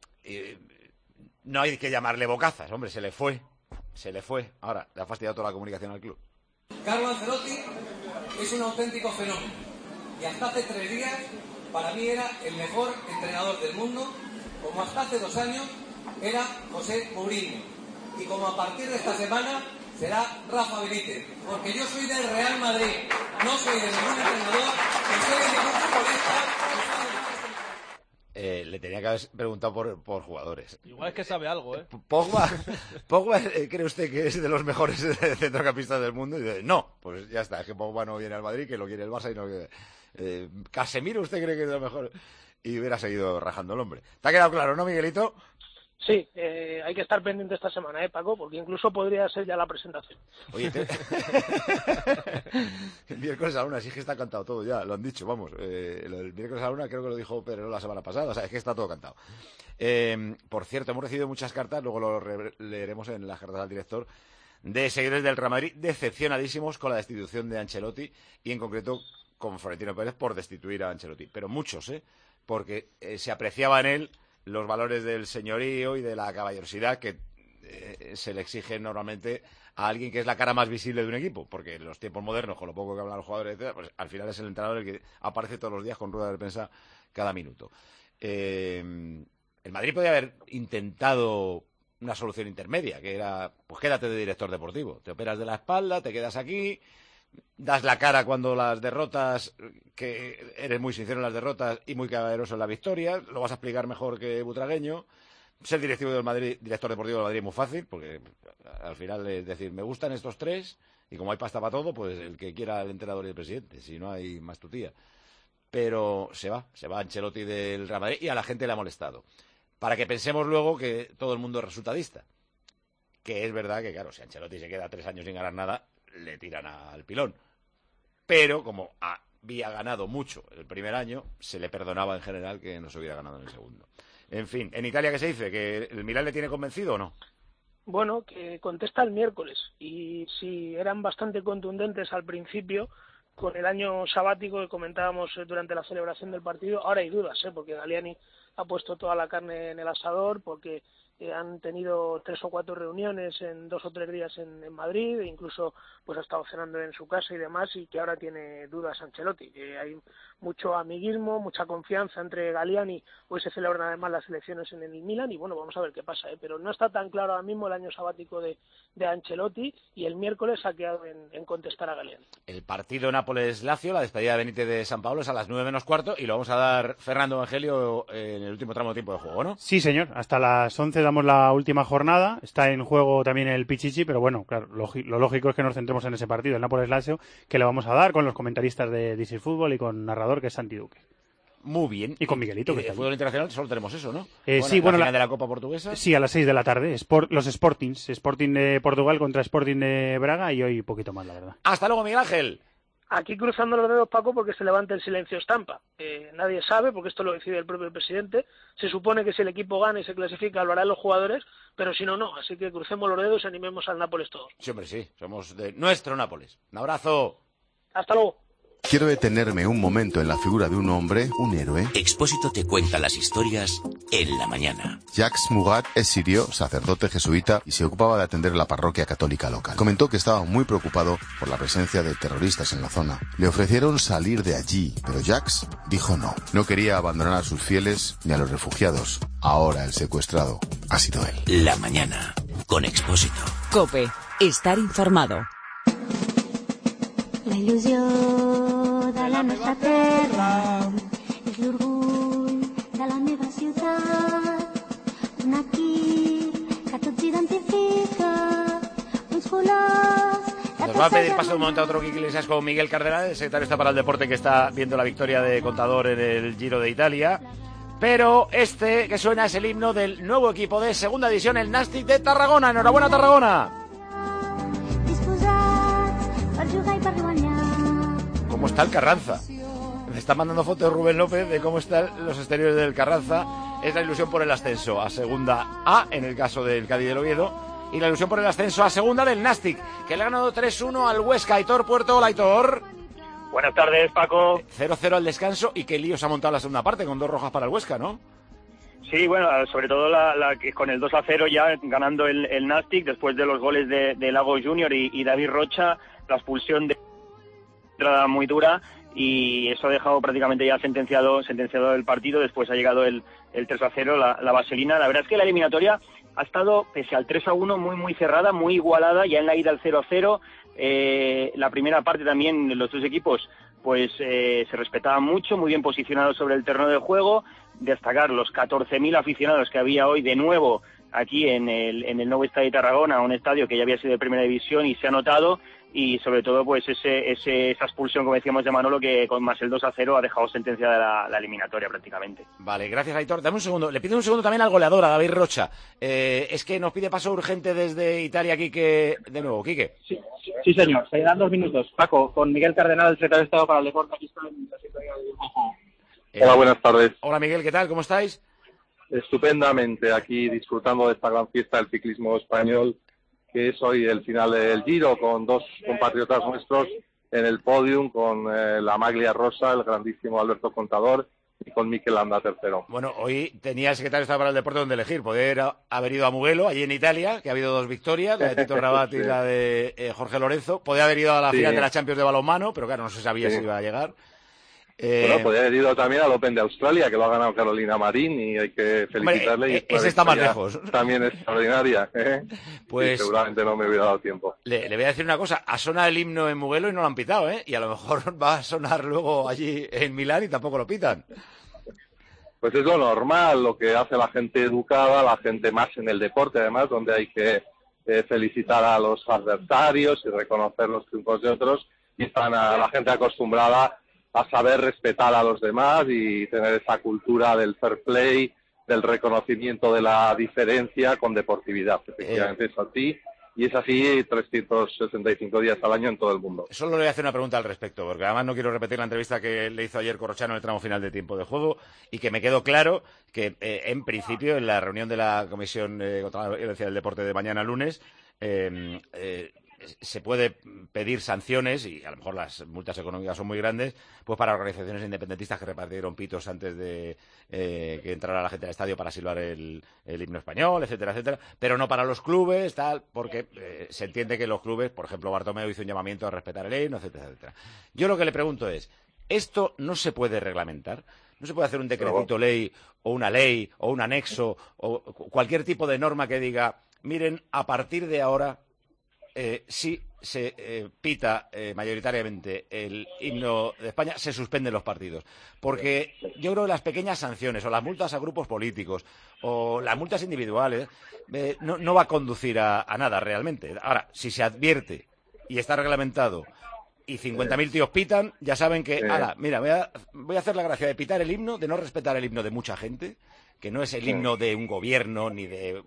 no hay que llamarle bocazas, hombre, se le fue. Ahora, le ha fastidiado toda la comunicación al club. Carlo Ancelotti es un auténtico fenómeno. Y hasta hace 3 días, para mí era el mejor entrenador del mundo, como hasta hace 2 años era José Mourinho. Y como a partir de esta semana será Rafa Benítez. Porque yo soy del Real Madrid, no soy de ningún entrenador, no soy de ningún futbolista. Le tenía que haber preguntado por jugadores. Igual es que sabe algo, ¿eh? Pogba, ¿cree usted que es de los mejores centrocampistas del mundo? Y dice, no, pues ya está, es que Pogba no viene al Madrid, que lo quiere el Barça y no quiere... Casemiro, ¿usted cree que es de lo mejor? Y hubiera seguido rajando el hombre. ¿Te ha quedado claro, no, Miguelito? Sí, hay que estar pendiente esta semana, Paco, porque incluso podría ser ya la presentación. Oye, el miércoles a la 1, sí es que está cantado todo ya, lo han dicho, vamos. El miércoles a la 1 creo que lo dijo Pedro la semana pasada, o sea, es que está todo cantado. Por cierto, hemos recibido muchas cartas, luego lo leeremos en las cartas al director, de seguidores del Real Madrid decepcionadísimos con la destitución de Ancelotti y en concreto con Florentino Pérez por destituir a Ancelotti. Pero muchos, porque se apreciaba en él los valores del señorío y de la caballerosidad que se le exige normalmente a alguien que es la cara más visible de un equipo, porque en los tiempos modernos, con lo poco que hablan los jugadores, pues al final es el entrenador el que aparece todos los días con rueda de prensa cada minuto. El Madrid podía haber intentado una solución intermedia, que era, pues quédate de director deportivo, te operas de la espalda, te quedas aquí, das la cara cuando las derrotas, que eres muy sincero en las derrotas y muy caballeroso en las victorias, lo vas a explicar mejor que Butragueño. Ser directivo del Madrid, director deportivo del Madrid es muy fácil, porque al final es decir, me gustan estos 3 y como hay pasta para todo, pues el que quiera el entrenador y el presidente, si no hay más tutía. Pero se va Ancelotti del Real Madrid y a la gente le ha molestado. Para que pensemos luego que todo el mundo es resultadista. Que es verdad que, claro, si Ancelotti se queda 3 años sin ganar nada, le tiran al pilón. Pero como había ganado mucho el primer año, se le perdonaba en general que no se hubiera ganado en el segundo. En fin, ¿en Italia qué se dice? ¿Que el Milán le tiene convencido o no? Bueno, que contesta el miércoles. Y si eran bastante contundentes al principio, con el año sabático que comentábamos durante la celebración del partido, ahora hay dudas, porque Galliani ha puesto toda la carne en el asador, porque han tenido 3 o 4 reuniones en 2 o 3 días en Madrid, e incluso pues ha estado cenando en su casa y demás, y que ahora tiene dudas Ancelotti, que hay mucho amiguismo, mucha confianza entre Galliani. Hoy se celebran además las elecciones en el Milan y bueno, vamos a ver qué pasa, pero no está tan claro ahora mismo el año sabático de Ancelotti, y el miércoles ha quedado en contestar a Galliani. El partido Nápoles-Lazio, la despedida de Benítez de San Paolo, es a las 9 menos cuarto y lo vamos a dar Fernando Evangelio en el último tramo de tiempo de juego, ¿no? Sí, señor, hasta las 11 damos la última jornada, está en juego también el Pichichi, pero bueno, claro, lo lógico es que nos centremos en ese partido, el Nápoles-Lazio, que le vamos a dar con los comentaristas de DC Fútbol y con narrador que es Santi Duque. Muy bien. Y con Miguelito. Y de fútbol internacional solo tenemos eso, ¿no? Sí, bueno, la final de la Copa Portuguesa. Sí, a las 6 de la tarde. Los Sportings. Sporting de Portugal contra Sporting de Braga y hoy poquito más, la verdad. Hasta luego, Miguel Ángel. Aquí cruzando los dedos, Paco, porque se levanta el silencio estampa. Nadie sabe, porque esto lo decide el propio presidente. Se supone que si el equipo gana y se clasifica, lo harán los jugadores, pero si no, no. Así que crucemos los dedos y animemos al Nápoles todos. Sí, hombre, sí. Somos de nuestro Nápoles. Un abrazo. Hasta luego. Quiero detenerme un momento en la figura de un hombre, un héroe. Expósito te cuenta las historias en la mañana. Jacques Murat es sirio, sacerdote jesuita y se ocupaba de atender la parroquia católica local. Comentó que estaba muy preocupado por la presencia de terroristas en la zona. Le ofrecieron salir de allí, pero Jacques dijo no. No quería abandonar a sus fieles ni a los refugiados. Ahora el secuestrado ha sido él. La mañana, con Expósito. COPE. Estar informado. La il·lusió de la nostra terra és l'orgull de la meva ciutat, un equip que tots identifica, uns colors... Nos va a pedir paso de un momento a otro Quique Iglesias con Miguel Cardenal, el secretario está para el deporte, que está viendo la victoria de Contador en el Giro de Italia. Pero este que suena es el himno del nuevo equipo de segunda división, el Nàstic de Tarragona. ¡Enhorabuena, Tarragona! ¿Cómo está el Carranza? Me está mandando fotos Rubén López de cómo están los exteriores del Carranza. Es la ilusión por el ascenso a segunda A, en el caso del Cádiz del Oviedo, y la ilusión por el ascenso a segunda del Nàstic, que le ha ganado 3-1 al Huesca. Aitor Puerto. Hola, Aitor. Buenas tardes, Paco. 0-0 al descanso, y qué lío se ha montado la segunda parte, con 2 rojas para el Huesca, ¿no? Sí, bueno, sobre todo que con el 2-0 ya ganando el Nàstic, después de los goles de Lago Junior y David Rocha, la expulsión de entrada muy dura, y eso ha dejado prácticamente ya sentenciado el partido. Después ha llegado el 3-0, la vaselina. La verdad es que la eliminatoria ha estado, pese al 3-1, muy muy cerrada, muy igualada, ya en la ida al 0-0. La primera parte también los dos equipos pues se respetaban mucho, muy bien posicionados sobre el terreno de juego. Destacar los 14.000 aficionados que había hoy de nuevo aquí en el nuevo estadio de Tarragona, un estadio que ya había sido de primera división y se ha notado, y sobre todo pues esa expulsión, como decíamos, de Manolo, que con más el 2-0 ha dejado sentenciada la eliminatoria prácticamente. Vale, gracias, Aitor. Dame un segundo. Le pido un segundo también al goleador, a David Rocha. Es que nos pide paso urgente desde Italia, Quique, de nuevo. Quique. Sí, señor. Se dan 2 minutos. Paco, con Miguel Cardenal, el secretario de Estado para el Deporte. Aquí está en la sintonía de... Hola, buenas tardes. Hola, Miguel, ¿qué tal? ¿Cómo estáis? Estupendamente, aquí disfrutando de esta gran fiesta del ciclismo español, que es hoy el final del Giro, con 2 compatriotas nuestros en el podium, con la maglia rosa, el grandísimo Alberto Contador, y con Mikel Landa tercero. Bueno, hoy tenía el secretario de Estado para el Deporte donde elegir. Podría haber ido a Mugello, allí en Italia, que ha habido 2 victorias, la de Tito Rabat y la de Jorge Lorenzo. Podría haber ido a la final de la Champions de balonmano, pero claro, no se sabía si iba a llegar. Bueno, podría haber ido también al Open de Australia, que lo ha ganado Carolina Marín, y hay que felicitarle. Hombre, ese está más lejos. También es extraordinaria. Pues sí, seguramente no me hubiera dado tiempo. Le voy a decir una cosa. Ha sonado el himno en Mugello y no lo han pitado, ¿eh? Y a lo mejor va a sonar luego allí en Milán y tampoco lo pitan. Pues es lo normal, lo que hace la gente educada, la gente más en el deporte, además, donde hay que felicitar a los adversarios y reconocer los triunfos de otros, y están a la gente acostumbrada a saber respetar a los demás y tener esa cultura del fair play, del reconocimiento de la diferencia con deportividad. Efectivamente es así, y es así 365 días al año en todo el mundo. Solo le voy a hacer una pregunta al respecto, porque además no quiero repetir la entrevista que le hizo ayer Corrochano en el tramo final de tiempo de juego, y que me quedó claro que en principio en la reunión de la Comisión contra la Violencia del Deporte de mañana lunes se puede pedir sanciones, y a lo mejor las multas económicas son muy grandes, pues para organizaciones independentistas que repartieron pitos antes de que entrara la gente al estadio para silbar el himno español, etcétera, etcétera, pero no para los clubes, tal, porque se entiende que los clubes, por ejemplo, Bartomeu hizo un llamamiento a respetar el himno, etcétera, etcétera. Yo lo que le pregunto es, ¿esto no se puede reglamentar? ¿No se puede hacer un decretito ley, o una ley, o un anexo, o cualquier tipo de norma que diga, miren, a partir de ahora, si se pita mayoritariamente el himno de España, se suspenden los partidos? Porque yo creo que las pequeñas sanciones, o las multas a grupos políticos, o las multas individuales, no va a conducir a nada realmente. Ahora, si se advierte y está reglamentado, y 50.000 tíos pitan, ya saben que, mira, voy a hacer la gracia de pitar el himno, de no respetar el himno de mucha gente, que no es el himno de un gobierno ni de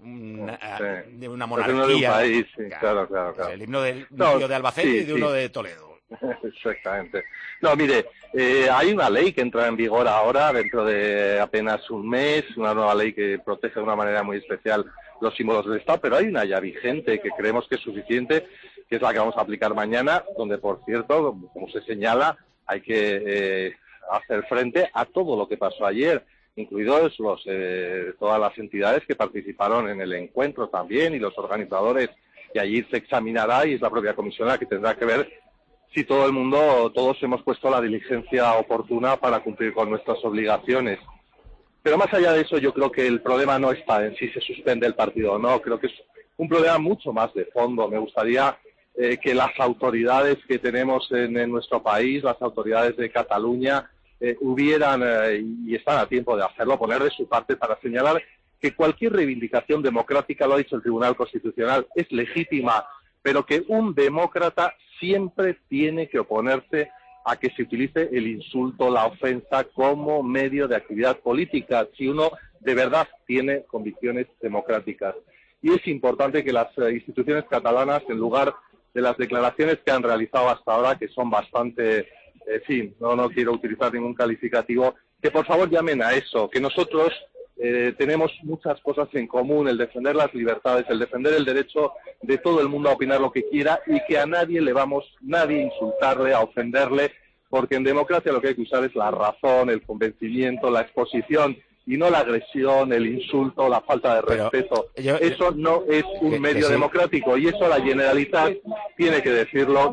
una monarquía. De un país, sí, claro. Es el himno del tío de Albacete y de uno de Toledo. Exactamente. No, mire, hay una ley que entra en vigor ahora, dentro de apenas un mes, una nueva ley que protege de una manera muy especial los símbolos del Estado, pero hay una ya vigente que creemos que es suficiente, que es la que vamos a aplicar mañana, donde, por cierto, como se señala, hay que hacer frente a todo lo que pasó ayer, incluidos todas las entidades que participaron en el encuentro también, y los organizadores, y allí se examinará, y es la propia comisión la que tendrá que ver si todos hemos puesto la diligencia oportuna para cumplir con nuestras obligaciones. Pero más allá de eso, yo creo que el problema no está en si se suspende el partido o no, creo que es un problema mucho más de fondo. Me gustaría que las autoridades que tenemos en nuestro país, las autoridades de Cataluña, hubieran, y están a tiempo de hacerlo, poner de su parte para señalar que cualquier reivindicación democrática, lo ha dicho el Tribunal Constitucional, es legítima, pero que un demócrata siempre tiene que oponerse a que se utilice el insulto, la ofensa como medio de actividad política, si uno de verdad tiene convicciones democráticas. Y es importante que las instituciones catalanas, en lugar de las declaraciones que han realizado hasta ahora, que son bastante, en fin, no quiero utilizar ningún calificativo, que por favor llamen a eso, que nosotros tenemos muchas cosas en común, el defender las libertades, el defender el derecho de todo el mundo a opinar lo que quiera y que a nadie nadie insultarle, a ofenderle, porque en democracia lo que hay que usar es la razón, el convencimiento, la exposición y no la agresión, el insulto, la falta de respeto. Eso no es un medio democrático y eso la Generalitat tiene que decirlo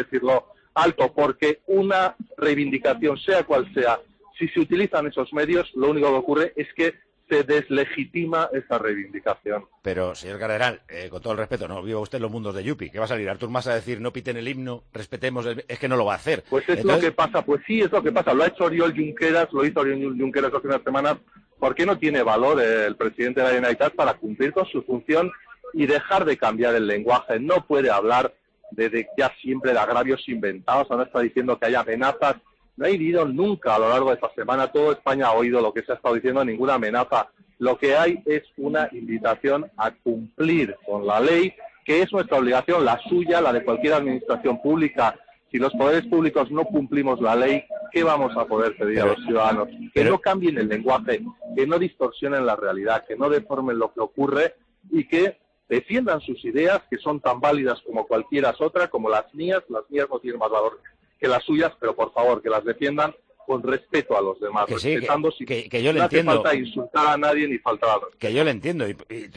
alto, porque una reivindicación, sea cual sea, si se utilizan esos medios, lo único que ocurre es que se deslegitima esa reivindicación. Pero, señor Cardenal, con todo el respeto, no viva usted en los mundos de Yupi. ¿Qué va a salir Artur Mas a decir no piten el himno, respetemos es que no lo va a hacer? Pues es lo que pasa, pues sí, es lo que pasa. Lo ha hecho Oriol Junqueras, lo hizo Oriol Junqueras hace unas semanas. ¿Por qué no tiene valor el presidente de la Generalitat para cumplir con su función y dejar de cambiar el lenguaje? No puede hablar de ya siempre de agravios inventados. Ahora está diciendo que hay amenazas. No ha habido nunca a lo largo de esta semana, toda España ha oído lo que se ha estado diciendo, ninguna amenaza. Lo que hay es una invitación a cumplir con la ley, que es nuestra obligación, la suya, la de cualquier administración pública. Si los poderes públicos no cumplimos la ley, ¿qué vamos a poder pedir a los ciudadanos? Que no cambien el lenguaje, que no distorsionen la realidad, que no deformen lo que ocurre y que defiendan sus ideas, que son tan válidas como cualquiera otra, como las mías no tienen más valor que las suyas, pero por favor, que las defiendan con respeto a los demás, respetando que yo le entiendo. No hace falta insultar a nadie ni faltar a respeto. Que yo le entiendo, y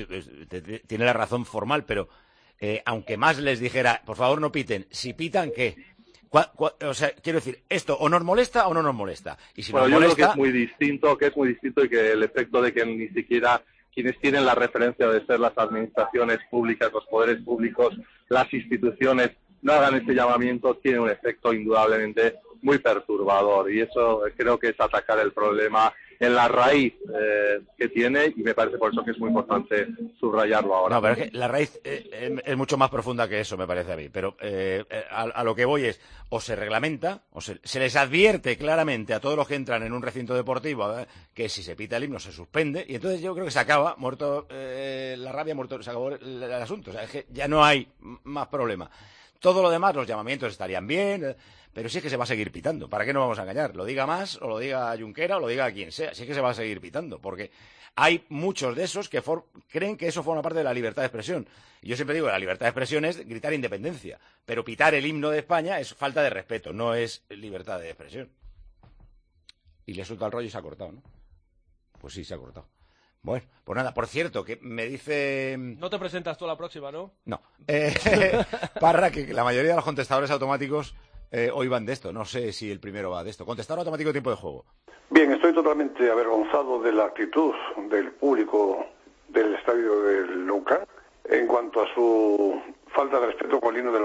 tiene la razón formal, pero aunque más les dijera, por favor no piten, si pitan, ¿qué? O sea, quiero decir, ¿esto o nos molesta o no nos molesta? Y si nos molesta... Yo creo que es muy distinto y que el efecto de que ni siquiera quienes tienen la referencia de ser las administraciones públicas, los poderes públicos, las instituciones, no hagan ese llamamiento, tiene un efecto indudablemente muy perturbador y eso creo que es atacar el problema en la raíz que tiene y me parece por eso que es muy importante subrayarlo ahora. No, pero es que la raíz es mucho más profunda que eso, me parece a mí, pero a lo que voy es, o se reglamenta, o se les advierte claramente a todos los que entran en un recinto deportivo que si se pita el himno se suspende y entonces yo creo que se acaba, muerto la rabia, se acabó el asunto, o sea, es que ya no hay más problema. Todo lo demás, los llamamientos estarían bien, pero sí es que se va a seguir pitando. ¿Para qué nos vamos a engañar? Lo diga Mas, o lo diga Junquera, o lo diga quien sea. Sí es que se va a seguir pitando, porque hay muchos de esos que creen que eso forma parte de la libertad de expresión. Y yo siempre digo que la libertad de expresión es gritar independencia, pero pitar el himno de España es falta de respeto, no es libertad de expresión. Y le suelta el rollo y se ha cortado, ¿no? Pues sí, se ha cortado. Bueno, pues nada, por cierto, que me dice... No te presentas tú a la próxima, ¿no? No. Parra, que la mayoría de los contestadores automáticos hoy van de esto. No sé si el primero va de esto. Contestador automático, tiempo de juego. Bien, estoy totalmente avergonzado de la actitud del público del estadio del Nou Camp en cuanto a su falta de respeto con el himno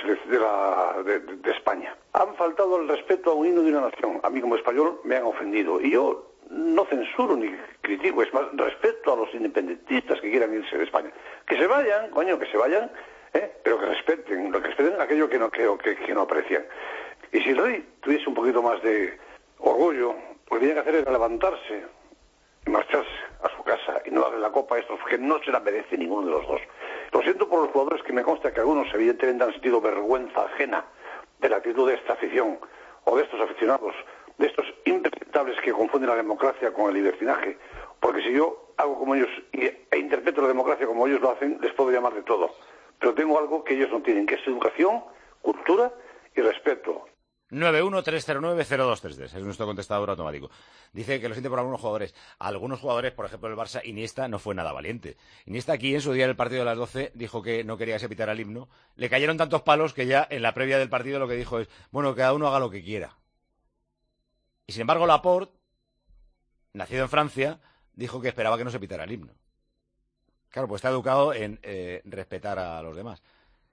de España. Han faltado el respeto a un himno de una nación. A mí como español me han ofendido. Y yo no censuro ni critico, es más, respeto a los independentistas que quieran irse de España. Que se vayan, coño, que se vayan, pero que respeten aquello que no aprecian. Y si el rey tuviese un poquito más de orgullo, lo que tenía que hacer era levantarse y marcharse a su casa y no darle la copa a estos, que no se la merece ninguno de los dos. Lo siento por los jugadores, que me consta que algunos evidentemente han sentido vergüenza ajena de la actitud de esta afición o de estos aficionados, de estos impresentables que confunden la democracia con el libertinaje, porque si yo hago como ellos e interpreto la democracia como ellos lo hacen, les puedo llamar de todo, pero tengo algo que ellos no tienen, que es educación, cultura y respeto. 913090233 es nuestro contestador automático. Dice que lo siente por algunos jugadores. Algunos jugadores, por ejemplo el Barça, Iniesta no fue nada valiente. Iniesta aquí en su día en el partido de las 12 dijo que no quería que se pitara el himno. Le cayeron tantos palos que ya en la previa del partido lo que dijo es, bueno, cada uno haga lo que quiera. Y sin embargo Laporte, nacido en Francia, dijo que esperaba que no se pitara el himno. Claro, pues está educado en respetar a los demás.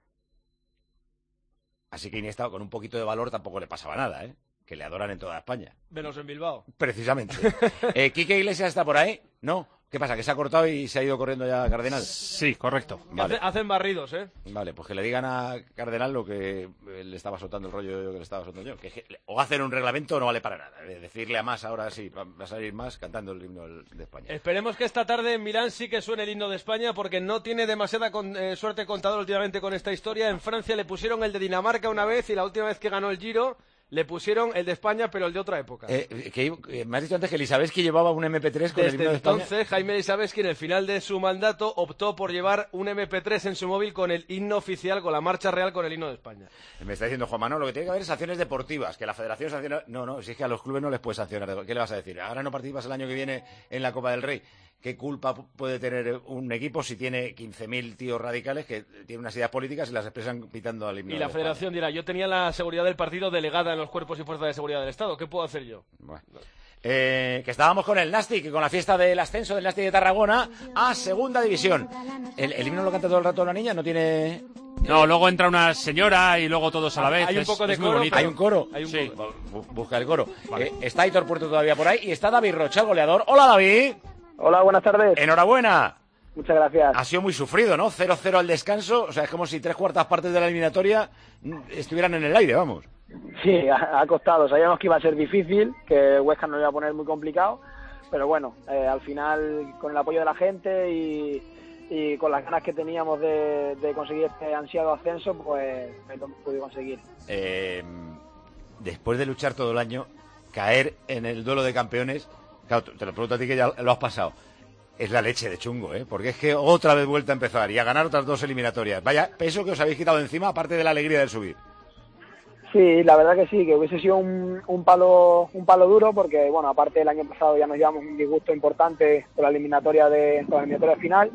Así que Iniesta, con un poquito de valor, tampoco le pasaba nada, ¿eh? Que le adoran en toda España. Menos en Bilbao. Precisamente. ¿Quique Iglesias está por ahí? No. ¿Qué pasa? ¿Que se ha cortado y se ha ido corriendo ya Cardenal? Sí, correcto. Vale. Hacen barridos, ¿eh? Vale, pues que le digan a Cardenal lo que le estaba soltando el rollo que le estaba soltando yo. Que o hacen un reglamento no vale para nada. Decirle a más ahora sí, va a salir más cantando el himno de España. Esperemos que esta tarde en Milán sí que suene el himno de España, porque no tiene demasiada suerte contador últimamente con esta historia. En Francia le pusieron el de Dinamarca una vez y la última vez que ganó el Giro le pusieron el de España, pero el de otra época. Me has dicho antes que Elisabetsky llevaba un MP3 con el himno de España. Entonces, Jaime Elisabetsky, en el final de su mandato, optó por llevar un MP3 en su móvil con el himno oficial, con la marcha real, con el himno de España. Me está diciendo Juan Manuel, lo que tiene que haber es sanciones deportivas, que la federación sanciona... No, si es que a los clubes no les puedes sancionar. ¿Qué le vas a decir? Ahora no participas el año que viene en la Copa del Rey. ¿Qué culpa puede tener un equipo si tiene 15.000 tíos radicales que tienen unas ideas políticas y las expresan pitando al himno? Y la federación dirá, yo tenía la seguridad del partido delegada en los cuerpos y fuerzas de seguridad del Estado, ¿qué puedo hacer yo? Bueno. Que estábamos con el Nastic y con la fiesta del ascenso del Nastic de Tarragona a Segunda División. ¿El himno lo canta todo el rato la niña? ¿No tiene...? No, luego entra una señora y luego todos a la vez. Hay un poco de coro. Bonito. ¿Hay un coro? Sí. Busca el coro. Vale. Está Aitor Puerto todavía por ahí y está David Rocha, el goleador. ¡Hola, David! Hola, buenas tardes. ¡Enhorabuena! Muchas gracias. Ha sido muy sufrido, ¿no? 0-0 al descanso. O sea, es como si 3/4 partes de la eliminatoria estuvieran en el aire, vamos. Sí, ha costado. Sabíamos que iba a ser difícil, que Huesca nos iba a poner muy complicado. Pero bueno, al final, con el apoyo de la gente y con las ganas que teníamos de conseguir este ansiado ascenso, pues lo hemos podido conseguir. Después de luchar todo el año, caer en el duelo de campeones... Claro, te lo pregunto a ti que ya lo has pasado. Es la leche de chungo, ¿eh? Porque es que otra vez vuelta a empezar y a ganar otras 2 eliminatorias. Vaya peso que os habéis quitado de encima, aparte de la alegría del subir. Sí, la verdad que sí, que hubiese sido un palo duro, porque bueno, aparte el año pasado ya nos llevamos un disgusto importante con la eliminatoria final,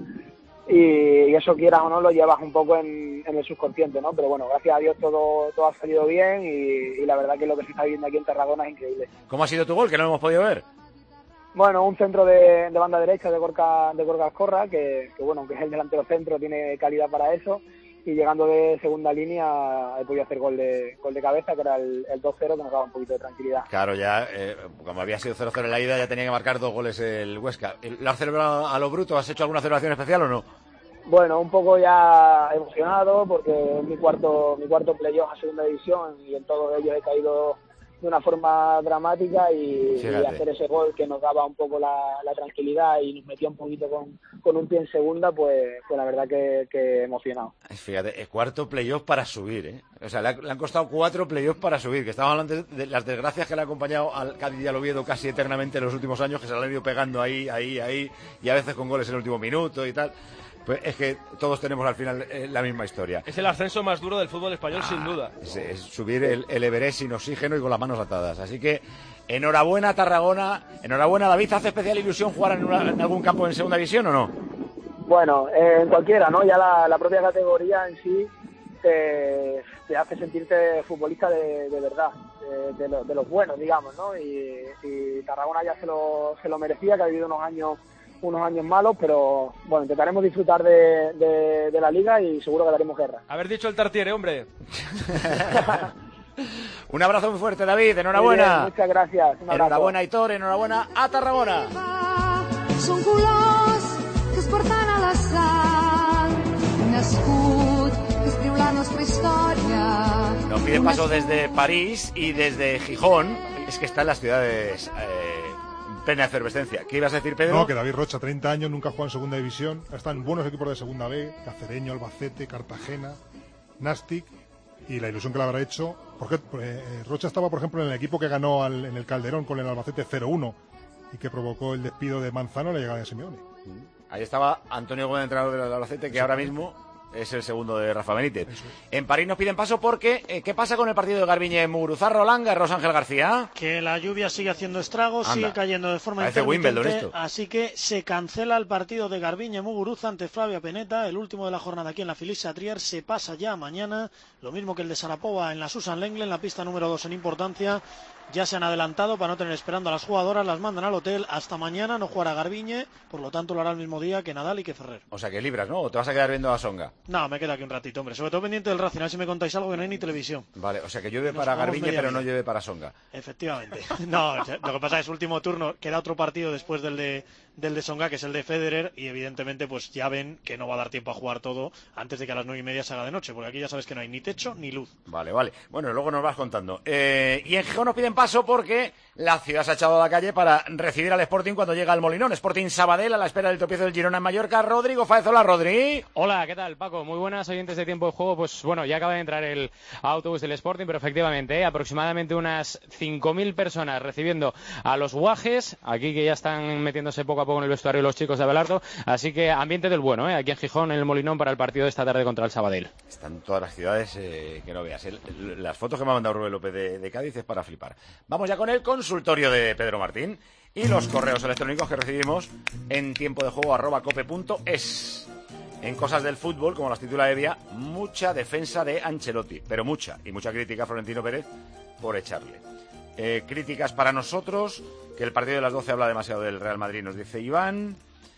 y eso, quieras o no, lo llevas un poco en el subconsciente, ¿no? Pero bueno, gracias a Dios todo ha salido bien y la verdad que lo que se está viendo aquí en Tarragona es increíble. ¿Cómo ha sido tu gol, que no lo hemos podido ver? Bueno, un centro de banda derecha de Gorka Azcorra, que bueno, que es el delantero centro, tiene calidad para eso, y llegando de segunda línea he podido hacer gol de cabeza, que era el 2-0, que nos daba un poquito de tranquilidad. Claro, ya, como había sido 0-0 en la ida, ya tenía que marcar 2 goles el Huesca. ¿Lo has celebrado a lo bruto? ¿Has hecho alguna celebración especial o no? Bueno, un poco ya emocionado, porque es mi cuarto playoff a segunda división, y en todos ellos he caído de una forma dramática y hacer ese gol que nos daba un poco la tranquilidad y nos metía un poquito con un pie en segunda, pues la verdad que emocionado. Fíjate, el cuarto playoff para subir, ¿eh? O sea, le han costado 4 playoffs para subir, que estamos hablando de las desgracias que le han acompañado al Cádiz y al Oviedo casi eternamente en los últimos años, que se le han ido pegando ahí, y a veces con goles en el último minuto y tal. Pues es que todos tenemos al final la misma historia. Es el ascenso más duro del fútbol español, sin duda. Es subir el Everest sin oxígeno y con las manos atadas. Así que enhorabuena, Tarragona. Enhorabuena, David. ¿Hace especial ilusión jugar en algún campo en segunda división o no? Bueno, en cualquiera, ¿no? Ya la propia categoría en sí te hace sentirte futbolista de verdad, de los buenos, digamos, ¿no? Y Tarragona ya se lo merecía, que ha vivido unos años malos, pero bueno, intentaremos disfrutar de la liga y seguro que daremos guerra. Haber dicho el Tartiere, hombre. Un abrazo muy fuerte, David, enhorabuena. Bien, muchas gracias. Enhorabuena, Aitor, enhorabuena a Tarragona. Són colors que es porten a la sang, un escut que escriu la nostra història. Nos pide paso desde París y desde Gijón. Es que está en las ciudades... plena efervescencia. ¿Qué ibas a decir, Pedro? No, que David Rocha, 30 años, nunca ha jugado en segunda división. Están buenos equipos de segunda B, Cacereño, Albacete, Cartagena, Nastic, y la ilusión que le habrá hecho. Porque Rocha estaba, por ejemplo, en el equipo que ganó en el Calderón con el Albacete 0-1 y que provocó el despido de Manzano y la llegada de Simeone. Ahí estaba Antonio Gómez, entrenador del Albacete, que ahora mismo es el segundo de Rafa Benítez. En París nos piden paso porque ¿qué pasa con el partido de Garbiñe-Muguruza, Roland Garros, Ángel García? Que la lluvia sigue haciendo estragos, sigue cayendo de forma intermitente, así que se cancela el partido de Garbiñe-Muguruza ante Flavia Pennetta, el último de la jornada aquí en la Felicia Trier. Se pasa ya mañana, lo mismo que el de Sarapova en la Susan Lengle, en la pista número 2 en importancia, ya se han adelantado para no tener esperando a las jugadoras, las mandan al hotel. Hasta mañana no jugará Garbiñe, por lo tanto lo hará el mismo día que Nadal y que Ferrer. O sea que libras, ¿no? ¿O te vas a quedar viendo a Songa? No, me quedo aquí un ratito, hombre. Sobre todo pendiente del Racing, a ver si me contáis algo que no hay ni televisión. Vale, o sea que llueve para Garbiñe, pero no llueve para Songa. Efectivamente. No, lo que pasa es que último turno, queda otro partido después del de Songa, que es el de Federer, y evidentemente pues ya ven que no va a dar tiempo a jugar todo antes de que a las 9:30 se haga de noche, porque aquí ya sabes que no hay ni techo ni luz. Vale. Bueno, luego nos vas contando. Y en Gijón nos piden paso porque la ciudad se ha echado a la calle para recibir al Sporting cuando llega al Molinón. Sporting Sabadell a la espera del tropiezo del Girona en Mallorca. Rodrigo Fáez, hola Rodri. Hola, ¿qué tal, Paco? Muy buenas oyentes de Tiempo de Juego. Pues bueno, ya acaba de entrar el autobús del Sporting, pero efectivamente, aproximadamente unas 5.000 personas recibiendo a los guajes, aquí que ya están metiéndose poco a poco en el vestuario los chicos de Abelardo, así que ambiente del bueno, aquí en Gijón, en el Molinón, para el partido de esta tarde contra el Sabadell. Están todas las ciudades que no veas. Las fotos que me ha mandado Rubén López de Cádiz es para flipar. Vamos ya con el consultorio de Pedro Martín y los correos electrónicos que recibimos en tiempodejuego@cope.es. En cosas del fútbol, como las titula Evia, mucha defensa de Ancelotti, pero mucha, y mucha crítica a Florentino Pérez por echarle. Críticas para nosotros, que el partido de las 12 habla demasiado del Real Madrid, nos dice Iván.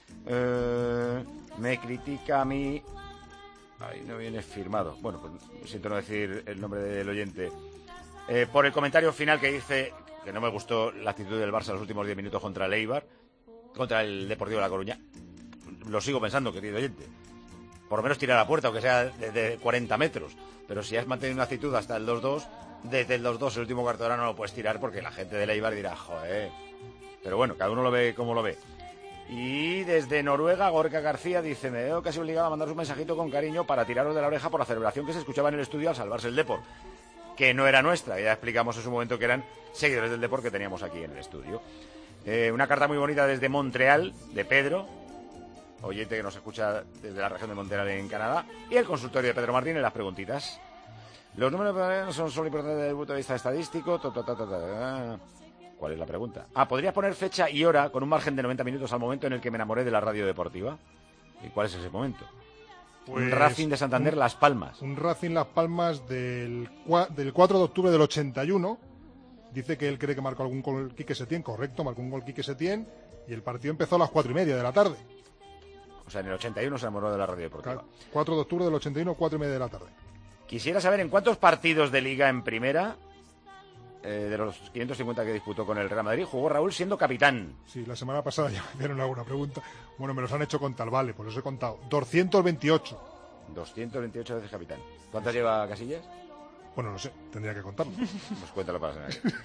Me critica a mí... Ahí no viene firmado. Bueno, pues siento no decir el nombre del oyente. Por el comentario final que dice que no me gustó la actitud del Barça en los últimos 10 minutos contra el Eibar, contra el Deportivo de La Coruña. Lo sigo pensando, querido oyente. Por lo menos tirar a la puerta, aunque sea de 40 metros. Pero si has mantenido una actitud hasta el 2-2, desde el 2-2 el último cuarto de hora no lo puedes tirar porque la gente del Eibar dirá, joder. Pero bueno, cada uno lo ve como lo ve. Y desde Noruega, Gorka García dice: me veo casi obligado a mandaros un mensajito con cariño para tiraros de la oreja por la celebración que se escuchaba en el estudio al salvarse el Depor, que no era nuestra, ya explicamos en su momento que eran seguidores del Depor que teníamos aquí en el estudio. Una carta muy bonita desde Montreal, de Pedro, oyente que nos escucha desde la región de Montreal en Canadá, y el consultorio de Pedro Martín en las preguntitas. Los números son solo importantes desde el punto de vista estadístico. ¿Cuál es la pregunta? ¿Podrías poner fecha y hora con un margen de 90 minutos al momento en el que me enamoré de la radio deportiva? ¿Y cuál es ese momento? Pues un Racing de Santander Las Palmas. Un Racing Las Palmas del 4 de octubre del 81. Dice que él cree que marcó algún gol Quique Setién. Correcto, marcó un gol Quique Setién. Y el partido empezó a las 4:30 de la tarde. O sea, en el 81 se enamoró de la radio deportiva. 4 de octubre del 81, 4:30 de la tarde. Quisiera saber en cuántos partidos de Liga en Primera, de los 550 que disputó con el Real Madrid, jugó Raúl siendo capitán. Sí, la semana pasada ya me hicieron alguna pregunta. Bueno, me los han hecho con tal, vale, pues los he contado. 228. 228 veces capitán. ¿Cuántas lleva Casillas? Bueno, no sé, tendría que contarlo. Pues cuéntalo para la semana.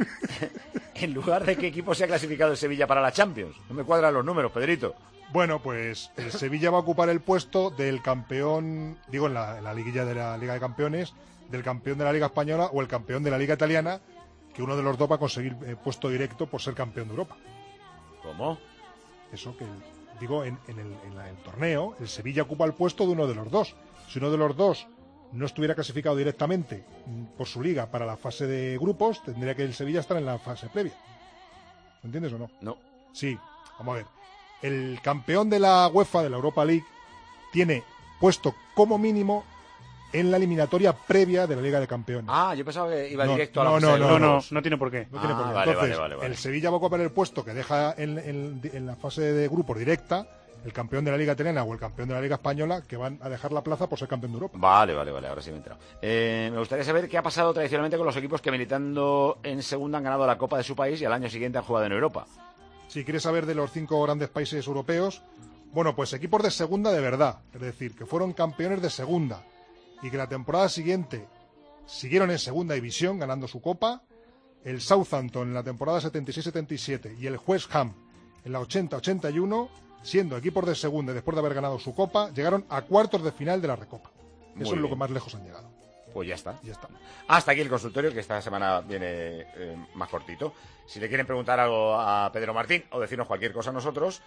En lugar de qué equipo se ha clasificado el Sevilla para la Champions. No me cuadran los números, Pedrito. Bueno, pues el Sevilla va a ocupar el puesto del campeón, digo, en la liguilla de la Liga de Campeones, del campeón de la Liga Española o el campeón de la Liga Italiana, que uno de los dos va a conseguir puesto directo por ser campeón de Europa. ¿Cómo? Eso que, digo, en el torneo, el Sevilla ocupa el puesto de uno de los dos. Si uno de los dos no estuviera clasificado directamente por su liga para la fase de grupos, tendría que el Sevilla estar en la fase previa. ¿Me entiendes o no? No. Sí, vamos a ver. El campeón de la UEFA, de la Europa League, tiene puesto como mínimo en la eliminatoria previa de la Liga de Campeones. Yo pensaba que iba directo a la fase de grupos. No tiene por qué. No tiene por qué. Vale, Entonces, vale. el Sevilla va a ocupar el puesto que deja en la fase de grupos directa el campeón de la Liga Italiana o el campeón de la Liga Española, que van a dejar la plaza por ser campeón de Europa. Vale, ahora sí me he enterado. Me gustaría saber qué ha pasado tradicionalmente con los equipos que militando en segunda han ganado la Copa de su país y al año siguiente han jugado en Europa. Si quieres saber de los 5 grandes países europeos, bueno, pues equipos de segunda de verdad, es decir, que fueron campeones de segunda y que la temporada siguiente siguieron en segunda división ganando su Copa, el Southampton en la temporada 76-77 y el West Ham en la 80-81, siendo equipos de segunda y después de haber ganado su Copa, llegaron a cuartos de final de la Recopa. Eso es lo que más lejos han llegado. Pues ya está. Ya está. Hasta aquí el consultorio, que esta semana viene más cortito. Si le quieren preguntar algo a Pedro Martín o decirnos cualquier cosa a nosotros,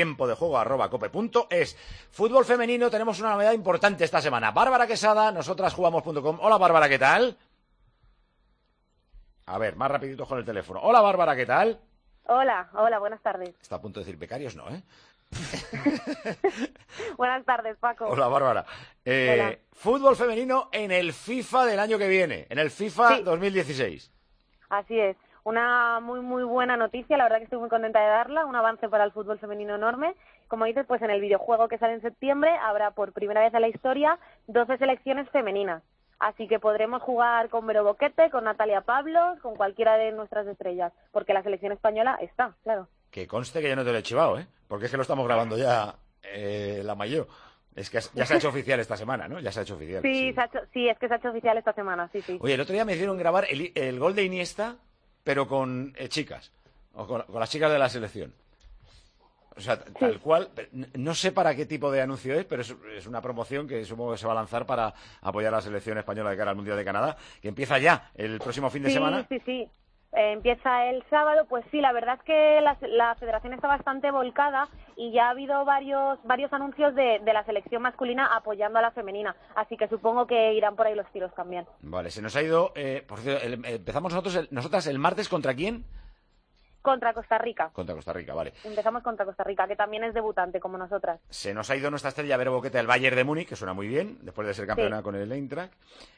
tiempodejuego@cope.es. Fútbol femenino, tenemos una novedad importante esta semana. Bárbara Quesada, nosotrasjugamos.com. Hola, Bárbara, ¿qué tal? A ver, más rapidito con el teléfono. Hola, Bárbara, ¿qué tal? Hola, buenas tardes. Está a punto de decir becarios, ¿no, eh? Buenas tardes, Paco. Hola, Bárbara. Hola. Fútbol femenino en el FIFA del año que viene, en el FIFA 2016. Así es. una muy muy buena noticia, la verdad que estoy muy contenta de darla, un avance para el fútbol femenino enorme. Como dices, pues en el videojuego que sale en septiembre habrá por primera vez en la historia 12 selecciones femeninas. Así que podremos jugar con Vero Boquete, con Natalia Pablos, con cualquiera de nuestras estrellas, porque la selección española está, claro. Que conste que yo no te lo he chivado, porque es que lo estamos grabando ya la mayor. Es que ya se ha hecho oficial esta semana, ¿no? Ya se ha hecho oficial. Sí, es que se ha hecho oficial esta semana, sí. Oye, el otro día me hicieron grabar el gol de Iniesta, pero con chicas, o con las chicas de la selección. O sea, tal cual, no sé para qué tipo de anuncio es, pero es una promoción que supongo que se va a lanzar para apoyar a la selección española de cara al Mundial de Canadá, que empieza ya el próximo fin de semana. Sí. Empieza el sábado, pues sí, la verdad es que la federación está bastante volcada y ya ha habido varios anuncios de la selección masculina apoyando a la femenina, así que supongo que irán por ahí los tiros también. Vale, se nos ha ido, por cierto, empezamos nosotras el martes, ¿contra quién? Contra Costa Rica. Contra Costa Rica, vale. Empezamos contra Costa Rica, que también es debutante como nosotras. Se nos ha ido nuestra estrella Vero Boquete del Bayern de Múnich, que suena muy bien, después de ser campeona con el Eintracht,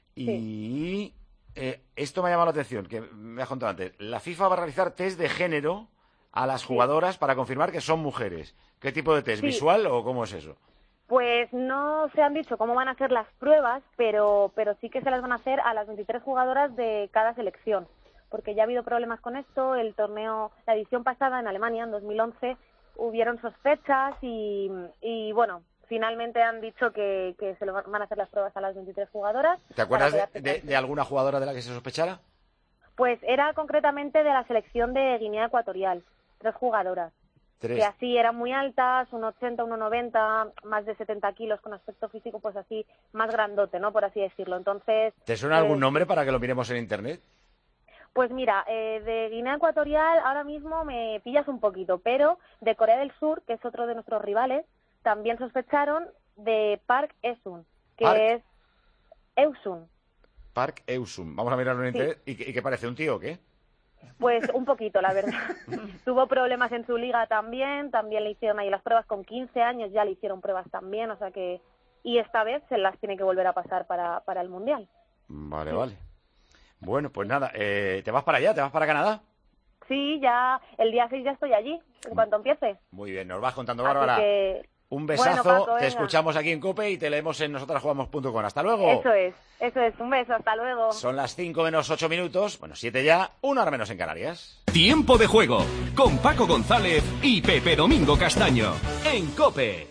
y... esto me ha llamado la atención, que me has contado antes. La FIFA va a realizar test de género a las jugadoras para confirmar que son mujeres. ¿Qué tipo de test? ¿Visual o cómo es eso? Pues no se han dicho cómo van a hacer las pruebas, pero sí que se las van a hacer a las 23 jugadoras de cada selección. Porque ya ha habido problemas con esto. El torneo, la edición pasada en Alemania, en 2011, hubieron sospechas y bueno... Finalmente han dicho que se lo van a hacer las pruebas a las 23 jugadoras. ¿Te acuerdas de alguna jugadora de la que se sospechara? Pues era concretamente de la selección de Guinea Ecuatorial. 3 jugadoras. Que así eran muy altas, 1,80, 1,90, más de 70 kilos, con aspecto físico pues así, más grandote, ¿no? Por así decirlo. Entonces... ¿Te suena algún nombre para que lo miremos en internet? Pues mira, de Guinea Ecuatorial ahora mismo me pillas un poquito, pero de Corea del Sur, que es otro de nuestros rivales, también sospecharon de Park Eun, que es Eusun. Park Eusun. Vamos a mirarlo en internet. ¿Y qué parece? ¿Un tío o qué? Pues un poquito, la verdad. Tuvo problemas en su liga también le hicieron ahí las pruebas con 15 años, ya le hicieron pruebas también, o sea que... Y esta vez se las tiene que volver a pasar para el Mundial. Vale. Bueno, pues nada, ¿te vas para allá? ¿Te vas para Canadá? Sí, ya el día 6 ya estoy allí, en cuanto empiece. Muy bien, nos vas contando, Bárbara. Un besazo, bueno, Paco, te escuchamos aquí en COPE y te leemos en nosotrasjugamos.com. ¡Hasta luego! Eso es, un beso, hasta luego. Son las 5 menos 8 minutos, bueno, 7 ya, 1 hora menos en Canarias. Tiempo de juego, con Paco González y Pepe Domingo Castaño, en COPE.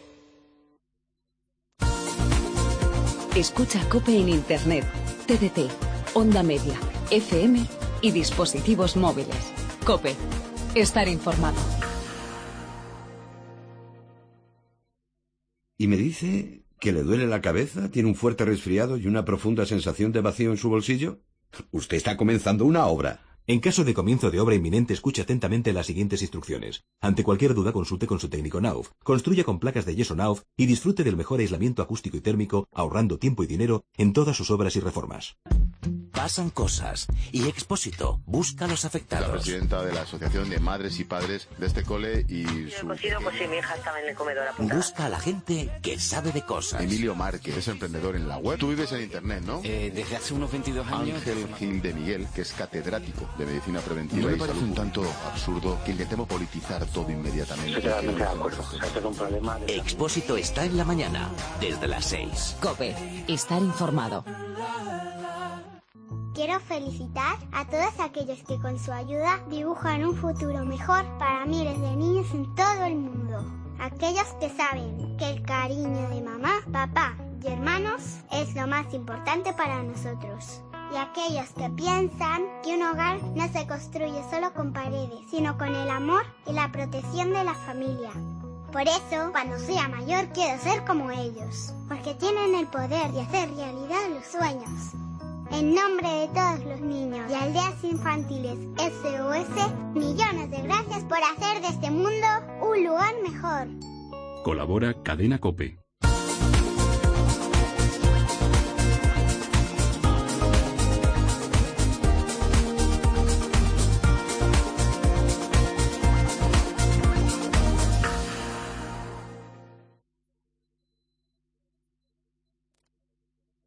Escucha COPE en Internet, TDT, Onda Media, FM y dispositivos móviles. COPE, estar informado. Y me dice que le duele la cabeza, tiene un fuerte resfriado y una profunda sensación de vacío en su bolsillo. Usted está comenzando una obra. En caso de comienzo de obra inminente, escuche atentamente las siguientes instrucciones. Ante cualquier duda, consulte con su técnico Nauf. Construya con placas de yeso Nauf y disfrute del mejor aislamiento acústico y térmico, ahorrando tiempo y dinero en todas sus obras y reformas. Pasan cosas y Expósito busca a los afectados. La presidenta de la Asociación de Madres y Padres de este cole y su... Pues si mi hija estaba en el comedor apuntada. Busca a la gente que sabe de cosas. Emilio Márquez es emprendedor en la web. Tú vives en internet, ¿no? Desde hace unos 22 años. Ángel Gil de Miguel, que es catedrático de medicina preventiva. ¿No le parece un tanto absurdo que intentemos politizar todo inmediatamente? Totalmente de acuerdo. Este es un problema de... Expósito está en la mañana, desde las 6. COPE, estar informado. Quiero felicitar a todos aquellos que con su ayuda dibujan un futuro mejor para miles de niños en todo el mundo. Aquellos que saben que el cariño de mamá, papá y hermanos es lo más importante para nosotros. Y aquellos que piensan que un hogar no se construye solo con paredes, sino con el amor y la protección de la familia. Por eso, cuando sea mayor, quiero ser como ellos, porque tienen el poder de hacer realidad los sueños. En nombre de todos los niños y aldeas infantiles SOS, millones de gracias por hacer de este mundo un lugar mejor. Colabora Cadena COPE.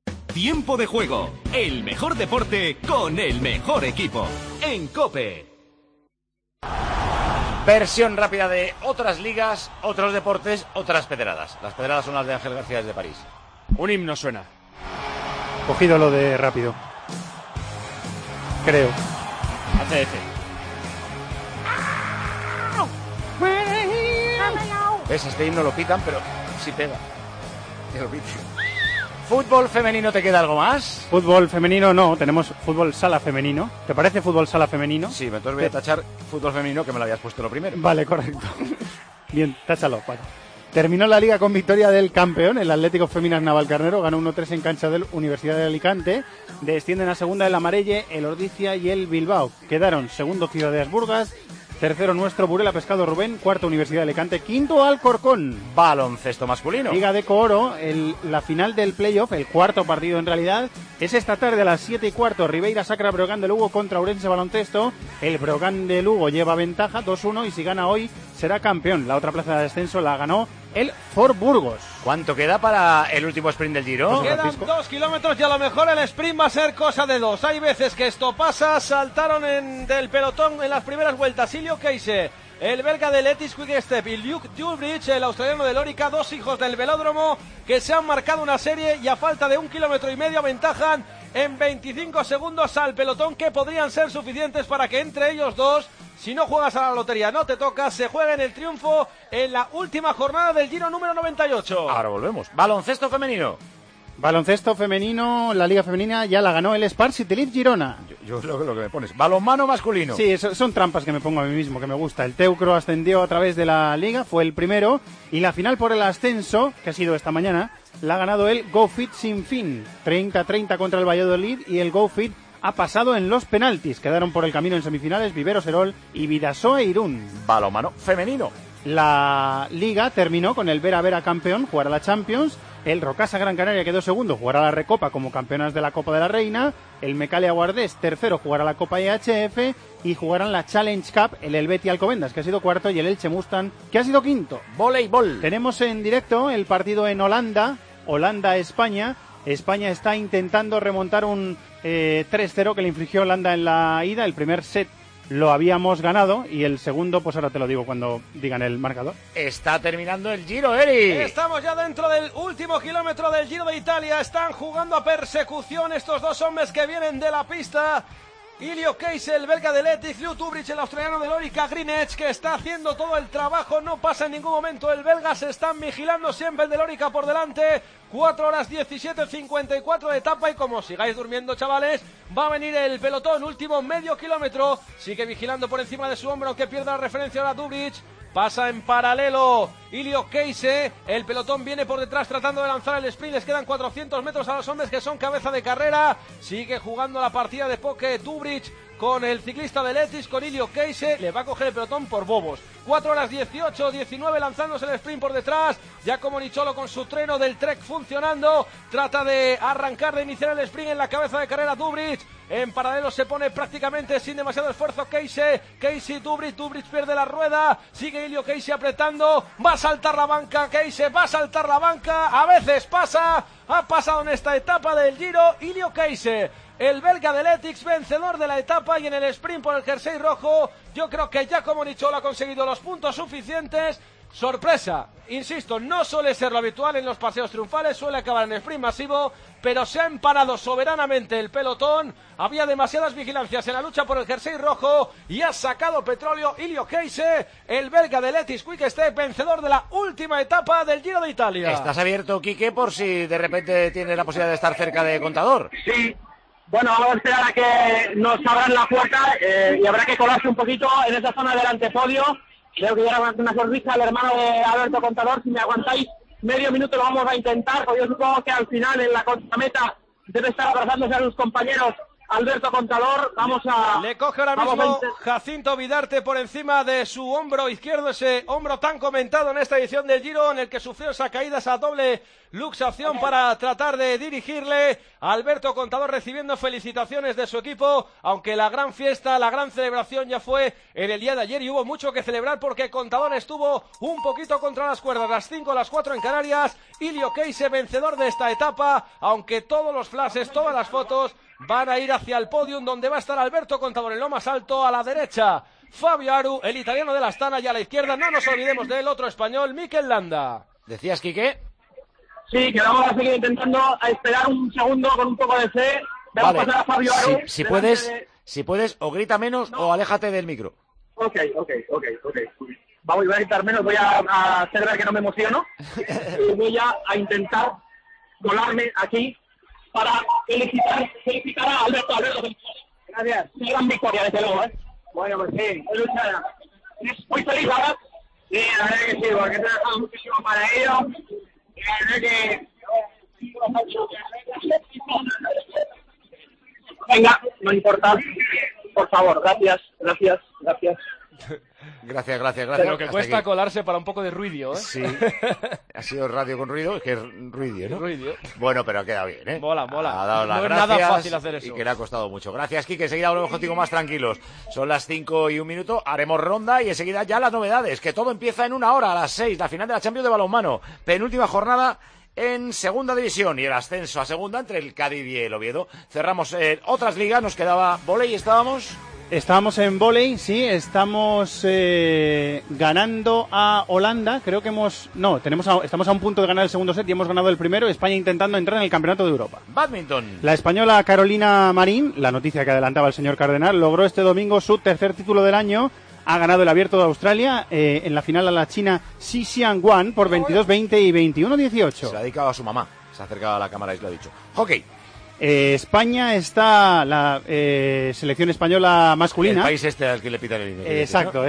Tiempo de juego, el mejor deporte con el mejor equipo, en COPE. Versión rápida de otras ligas, otros deportes, otras pedradas. Las pedradas son las de Ángel García desde París. Un himno suena. Cogido lo de rápido. Creo. ACF. ¿Ves? Este himno lo pitan, pero sí pega. Que lo piten. ¿Fútbol femenino te queda algo más? Fútbol femenino no, tenemos fútbol sala femenino. ¿Te parece fútbol sala femenino? Sí, entonces voy a tachar fútbol femenino, que me lo habías puesto lo primero. Vale, correcto. Bien, táchalo, vale. Terminó la liga con victoria del campeón, el Atlético Feminas Navalcarnero, ganó 1-3 en cancha del Universidad de Alicante. Descienden a segunda el Amarelle, el Ordizia y el Bilbao. Quedaron segundo Ciudad de Asburgas, tercero nuestro Burela Pescado Rubén, cuarto Universidad de Alicante, quinto Alcorcón. Baloncesto masculino. Liga de Coro, la final del playoff, el cuarto partido en realidad, es esta tarde a las 7:15, Ribeira Sacra Breogán de Lugo contra Ourense Baloncesto. El Breogán de Lugo lleva ventaja 2-1 y si gana hoy será campeón. La otra plaza de descenso la ganó el Fort Burgos. ¿Cuánto queda para el último sprint del Giro? Quedan 2 kilómetros y a lo mejor el sprint va a ser cosa de 2. Hay veces que esto pasa. Saltaron del pelotón en las primeras vueltas Ilio Keise, el belga de Letis Quick Step, y Luke Dulbridge, el australiano de Lorica, dos hijos del velódromo que se han marcado una serie y a falta de 1,5 kilómetros aventajan en 25 segundos al pelotón, que podrían ser suficientes para que entre ellos dos, si no juegas a la lotería no te toca, se jueguen el triunfo en la última jornada del Giro número 98. Ahora volvemos. Baloncesto femenino. Baloncesto femenino, la liga femenina ya la ganó el Sparsity Leaf Girona. Yo lo que me pones. Balonmano masculino. Sí, son trampas que me pongo a mí mismo, que me gusta. El Teucro ascendió a través de la liga, fue el primero, y la final por el ascenso, que ha sido esta mañana, la ha ganado el Go Fit Sin Fin, 30-30 contra el Valladolid, y el Go Fit ha pasado en los penaltis. Quedaron por el camino en semifinales Vivero Serol y Vidasoa Irún. Balonmano femenino. La liga terminó con el Vera Vera campeón, jugará la Champions. El Rocasa Gran Canaria quedó segundo, jugará la Recopa como campeonas de la Copa de la Reina. El Mecalia Guardés, tercero, jugará la Copa IHF. Y jugarán la Challenge Cup el Helvetia Alcobendas, que ha sido cuarto, y el Elche Mustang, que ha sido quinto. Voleibol. Tenemos en directo el partido en Holanda, Holanda-España. España está intentando remontar un 3-0 que le infligió Holanda en la ida. El primer set lo habíamos ganado y el segundo, pues ahora te lo digo cuando digan el marcador. Está terminando el Giro, Eri. Estamos ya dentro del último kilómetro del Giro de Italia. Están jugando a persecución estos dos hombres que vienen de la pista. Ilio Keise, el belga de Letis, Luke Dulbridge, el australiano de Lorica, Green Edge, que está haciendo todo el trabajo, no pasa en ningún momento el belga, se están vigilando siempre el de Lorica por delante. 4 horas 17:54 de etapa, y como sigáis durmiendo, chavales, va a venir el pelotón, último medio kilómetro, sigue vigilando por encima de su hombro, aunque pierda la referencia ahora Dulbridge. Pasa en paralelo Ilio Keise, el pelotón viene por detrás tratando de lanzar el sprint, les quedan 400 metros a los hombres que son cabeza de carrera, sigue jugando la partida de poke Dulbridge con el ciclista de Letis, con Ilio Keise, le va a coger el pelotón por bobos. 4 horas 18-19 lanzándose el sprint por detrás, Giacomo Nizzolo con su treno del Trek funcionando, trata de arrancar, de iniciar el sprint en la cabeza de carrera Dulbridge. En paralelo se pone prácticamente sin demasiado esfuerzo Keise, Dulbridge pierde la rueda, sigue Ilio Keise apretando, va a saltar la banca Keise, va a saltar la banca, a veces pasa, ha pasado en esta etapa del Giro Ilio Keise, el belga de Letix, vencedor de la etapa, y en el sprint por el jersey rojo, yo creo que Giacomo Nizzolo ha conseguido los puntos suficientes. Sorpresa, insisto, no suele ser lo habitual en los paseos triunfales, suele acabar en sprint masivo, pero se ha emparado soberanamente el pelotón, había demasiadas vigilancias en la lucha por el jersey rojo y ha sacado petróleo Ilio Keise, el belga de Letis Quick Step, vencedor de la última etapa del Giro de Italia. ¿Estás abierto, Quique, por si de repente tienes la posibilidad de estar cerca de Contador? Sí. Bueno, vamos a esperar a que nos abran la puerta y habrá que colarse un poquito en esa zona del antepodio. Creo que ya una sonrisa al hermano de Alberto Contador. Si me aguantáis medio minuto lo vamos a intentar, porque yo supongo que al final en la contrameta debe estar abrazándose a sus compañeros Alberto Contador. Le coge ahora mismo Jacinto Vidarte por encima de su hombro izquierdo, ese hombro tan comentado en esta edición del Giro, en el que sufrió esa caída, esa doble luxación para tratar de dirigirle. Alberto Contador recibiendo felicitaciones de su equipo, aunque la gran fiesta, la gran celebración ya fue en el día de ayer y hubo mucho que celebrar porque Contador estuvo un poquito contra las cuerdas, las 5, las 4 en Canarias. Ilio Keise, vencedor de esta etapa, aunque todos los flashes, todas las fotos van a ir hacia el podium, donde va a estar Alberto Contador en lo más alto, a la derecha Fabio Aru, el italiano de la Astana, y a la izquierda no nos olvidemos del otro español, Mikel Landa. ¿Decías, Quique? Sí, que vamos a seguir intentando a esperar un segundo con un poco de fe. Vamos a pasar a Fabio Aru. Si puedes, o grita menos o aléjate del micro. Ok. Voy a gritar menos, voy a hacer ver que no me emociono. Y voy a intentar colarme aquí para felicitar a Alberto. Gracias. Una gran victoria, desde luego, ¿eh? Bueno, pues sí, muy feliz ahora. Sí, la verdad que sí, porque he trabajado muchísimo para ello. Y la verdad que... Venga, no importa. Por favor, gracias. Gracias. Pero que cuesta aquí colarse para un poco de ruidio, ¿eh? Sí, ha sido radio con ruido, es que es ruidio, ¿no? Ruidio. Bueno, pero ha quedado bien, ¿eh? Mola. Ha dado las no gracias, es nada fácil hacer eso. Y que le ha costado mucho. Gracias, Quique. Enseguida volvemos contigo más tranquilos. Son las 5:01, haremos ronda y enseguida ya las novedades, que todo empieza en 1 hora, a las 6, la final de la Champions de balonmano. Penúltima jornada en segunda división y el ascenso a segunda entre el Cádiz y el Oviedo. Cerramos otras ligas, nos quedaba vóley y Estábamos en vóley, sí, estamos ganando a Holanda, creo que estamos a un punto de ganar el segundo set y hemos ganado el primero, España intentando entrar en el Campeonato de Europa. Badminton. La española Carolina Marín, la noticia que adelantaba el señor Cardenal, logró este domingo su tercer título del año, ha ganado el Abierto de Australia, en la final a la china Xi Xiangwan por 22-20 y 21-18. Se la ha dedicado a su mamá, se ha acercado a la cámara y se lo ha dicho. Hockey. España está la selección española masculina. El país al que le pitan el dinero. Exacto.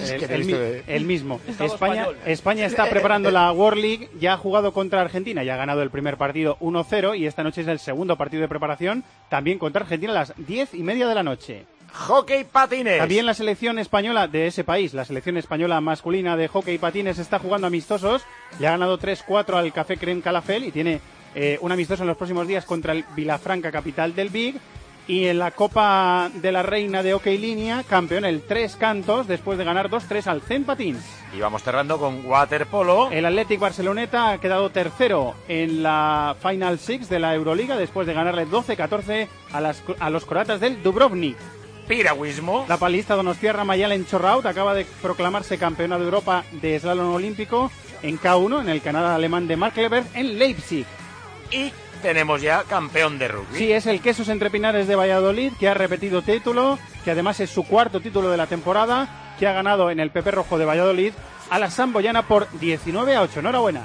El mismo. España está preparando la World League, ya ha jugado contra Argentina, ya ha ganado el primer partido 1-0 y esta noche es el segundo partido de preparación, también contra Argentina a las 10:30 de la noche. Hockey patines. También la selección española de ese país, la selección española masculina de hockey patines está jugando amistosos, ya ha ganado 3-4 al Café Crème Calafell y tiene un amistoso en los próximos días contra el Vilafranca, capital del Big. Y en la Copa de la Reina de Hockey Línea, campeón el Tres Cantos, después de ganar 2-3 al Zen Patins. Y vamos cerrando con waterpolo. El Athletic Barceloneta ha quedado tercero en la Final Six de la Euroliga, después de ganarle 12-14 a los croatas del Dubrovnik. Piragüismo. La palista donostiarra Mayalen Chorraut acaba de proclamarse campeona de Europa de slalom olímpico en K1, en el Canadá alemán de Mark Leber, en Leipzig. Y tenemos ya campeón de rugby. Sí, es el Quesos Entre Pinares de Valladolid, que ha repetido título, que además es su cuarto título de la temporada, que ha ganado en el Pepe Rojo de Valladolid a la Samboyana por 19-8. Enhorabuena.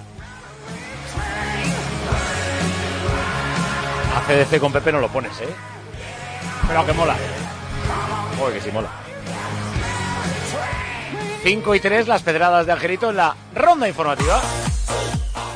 A CDC con Pepe no lo pones, ¿eh? Pero que mola. Joder, que sí mola. 5:03, las pedradas de Angelito en la ronda informativa.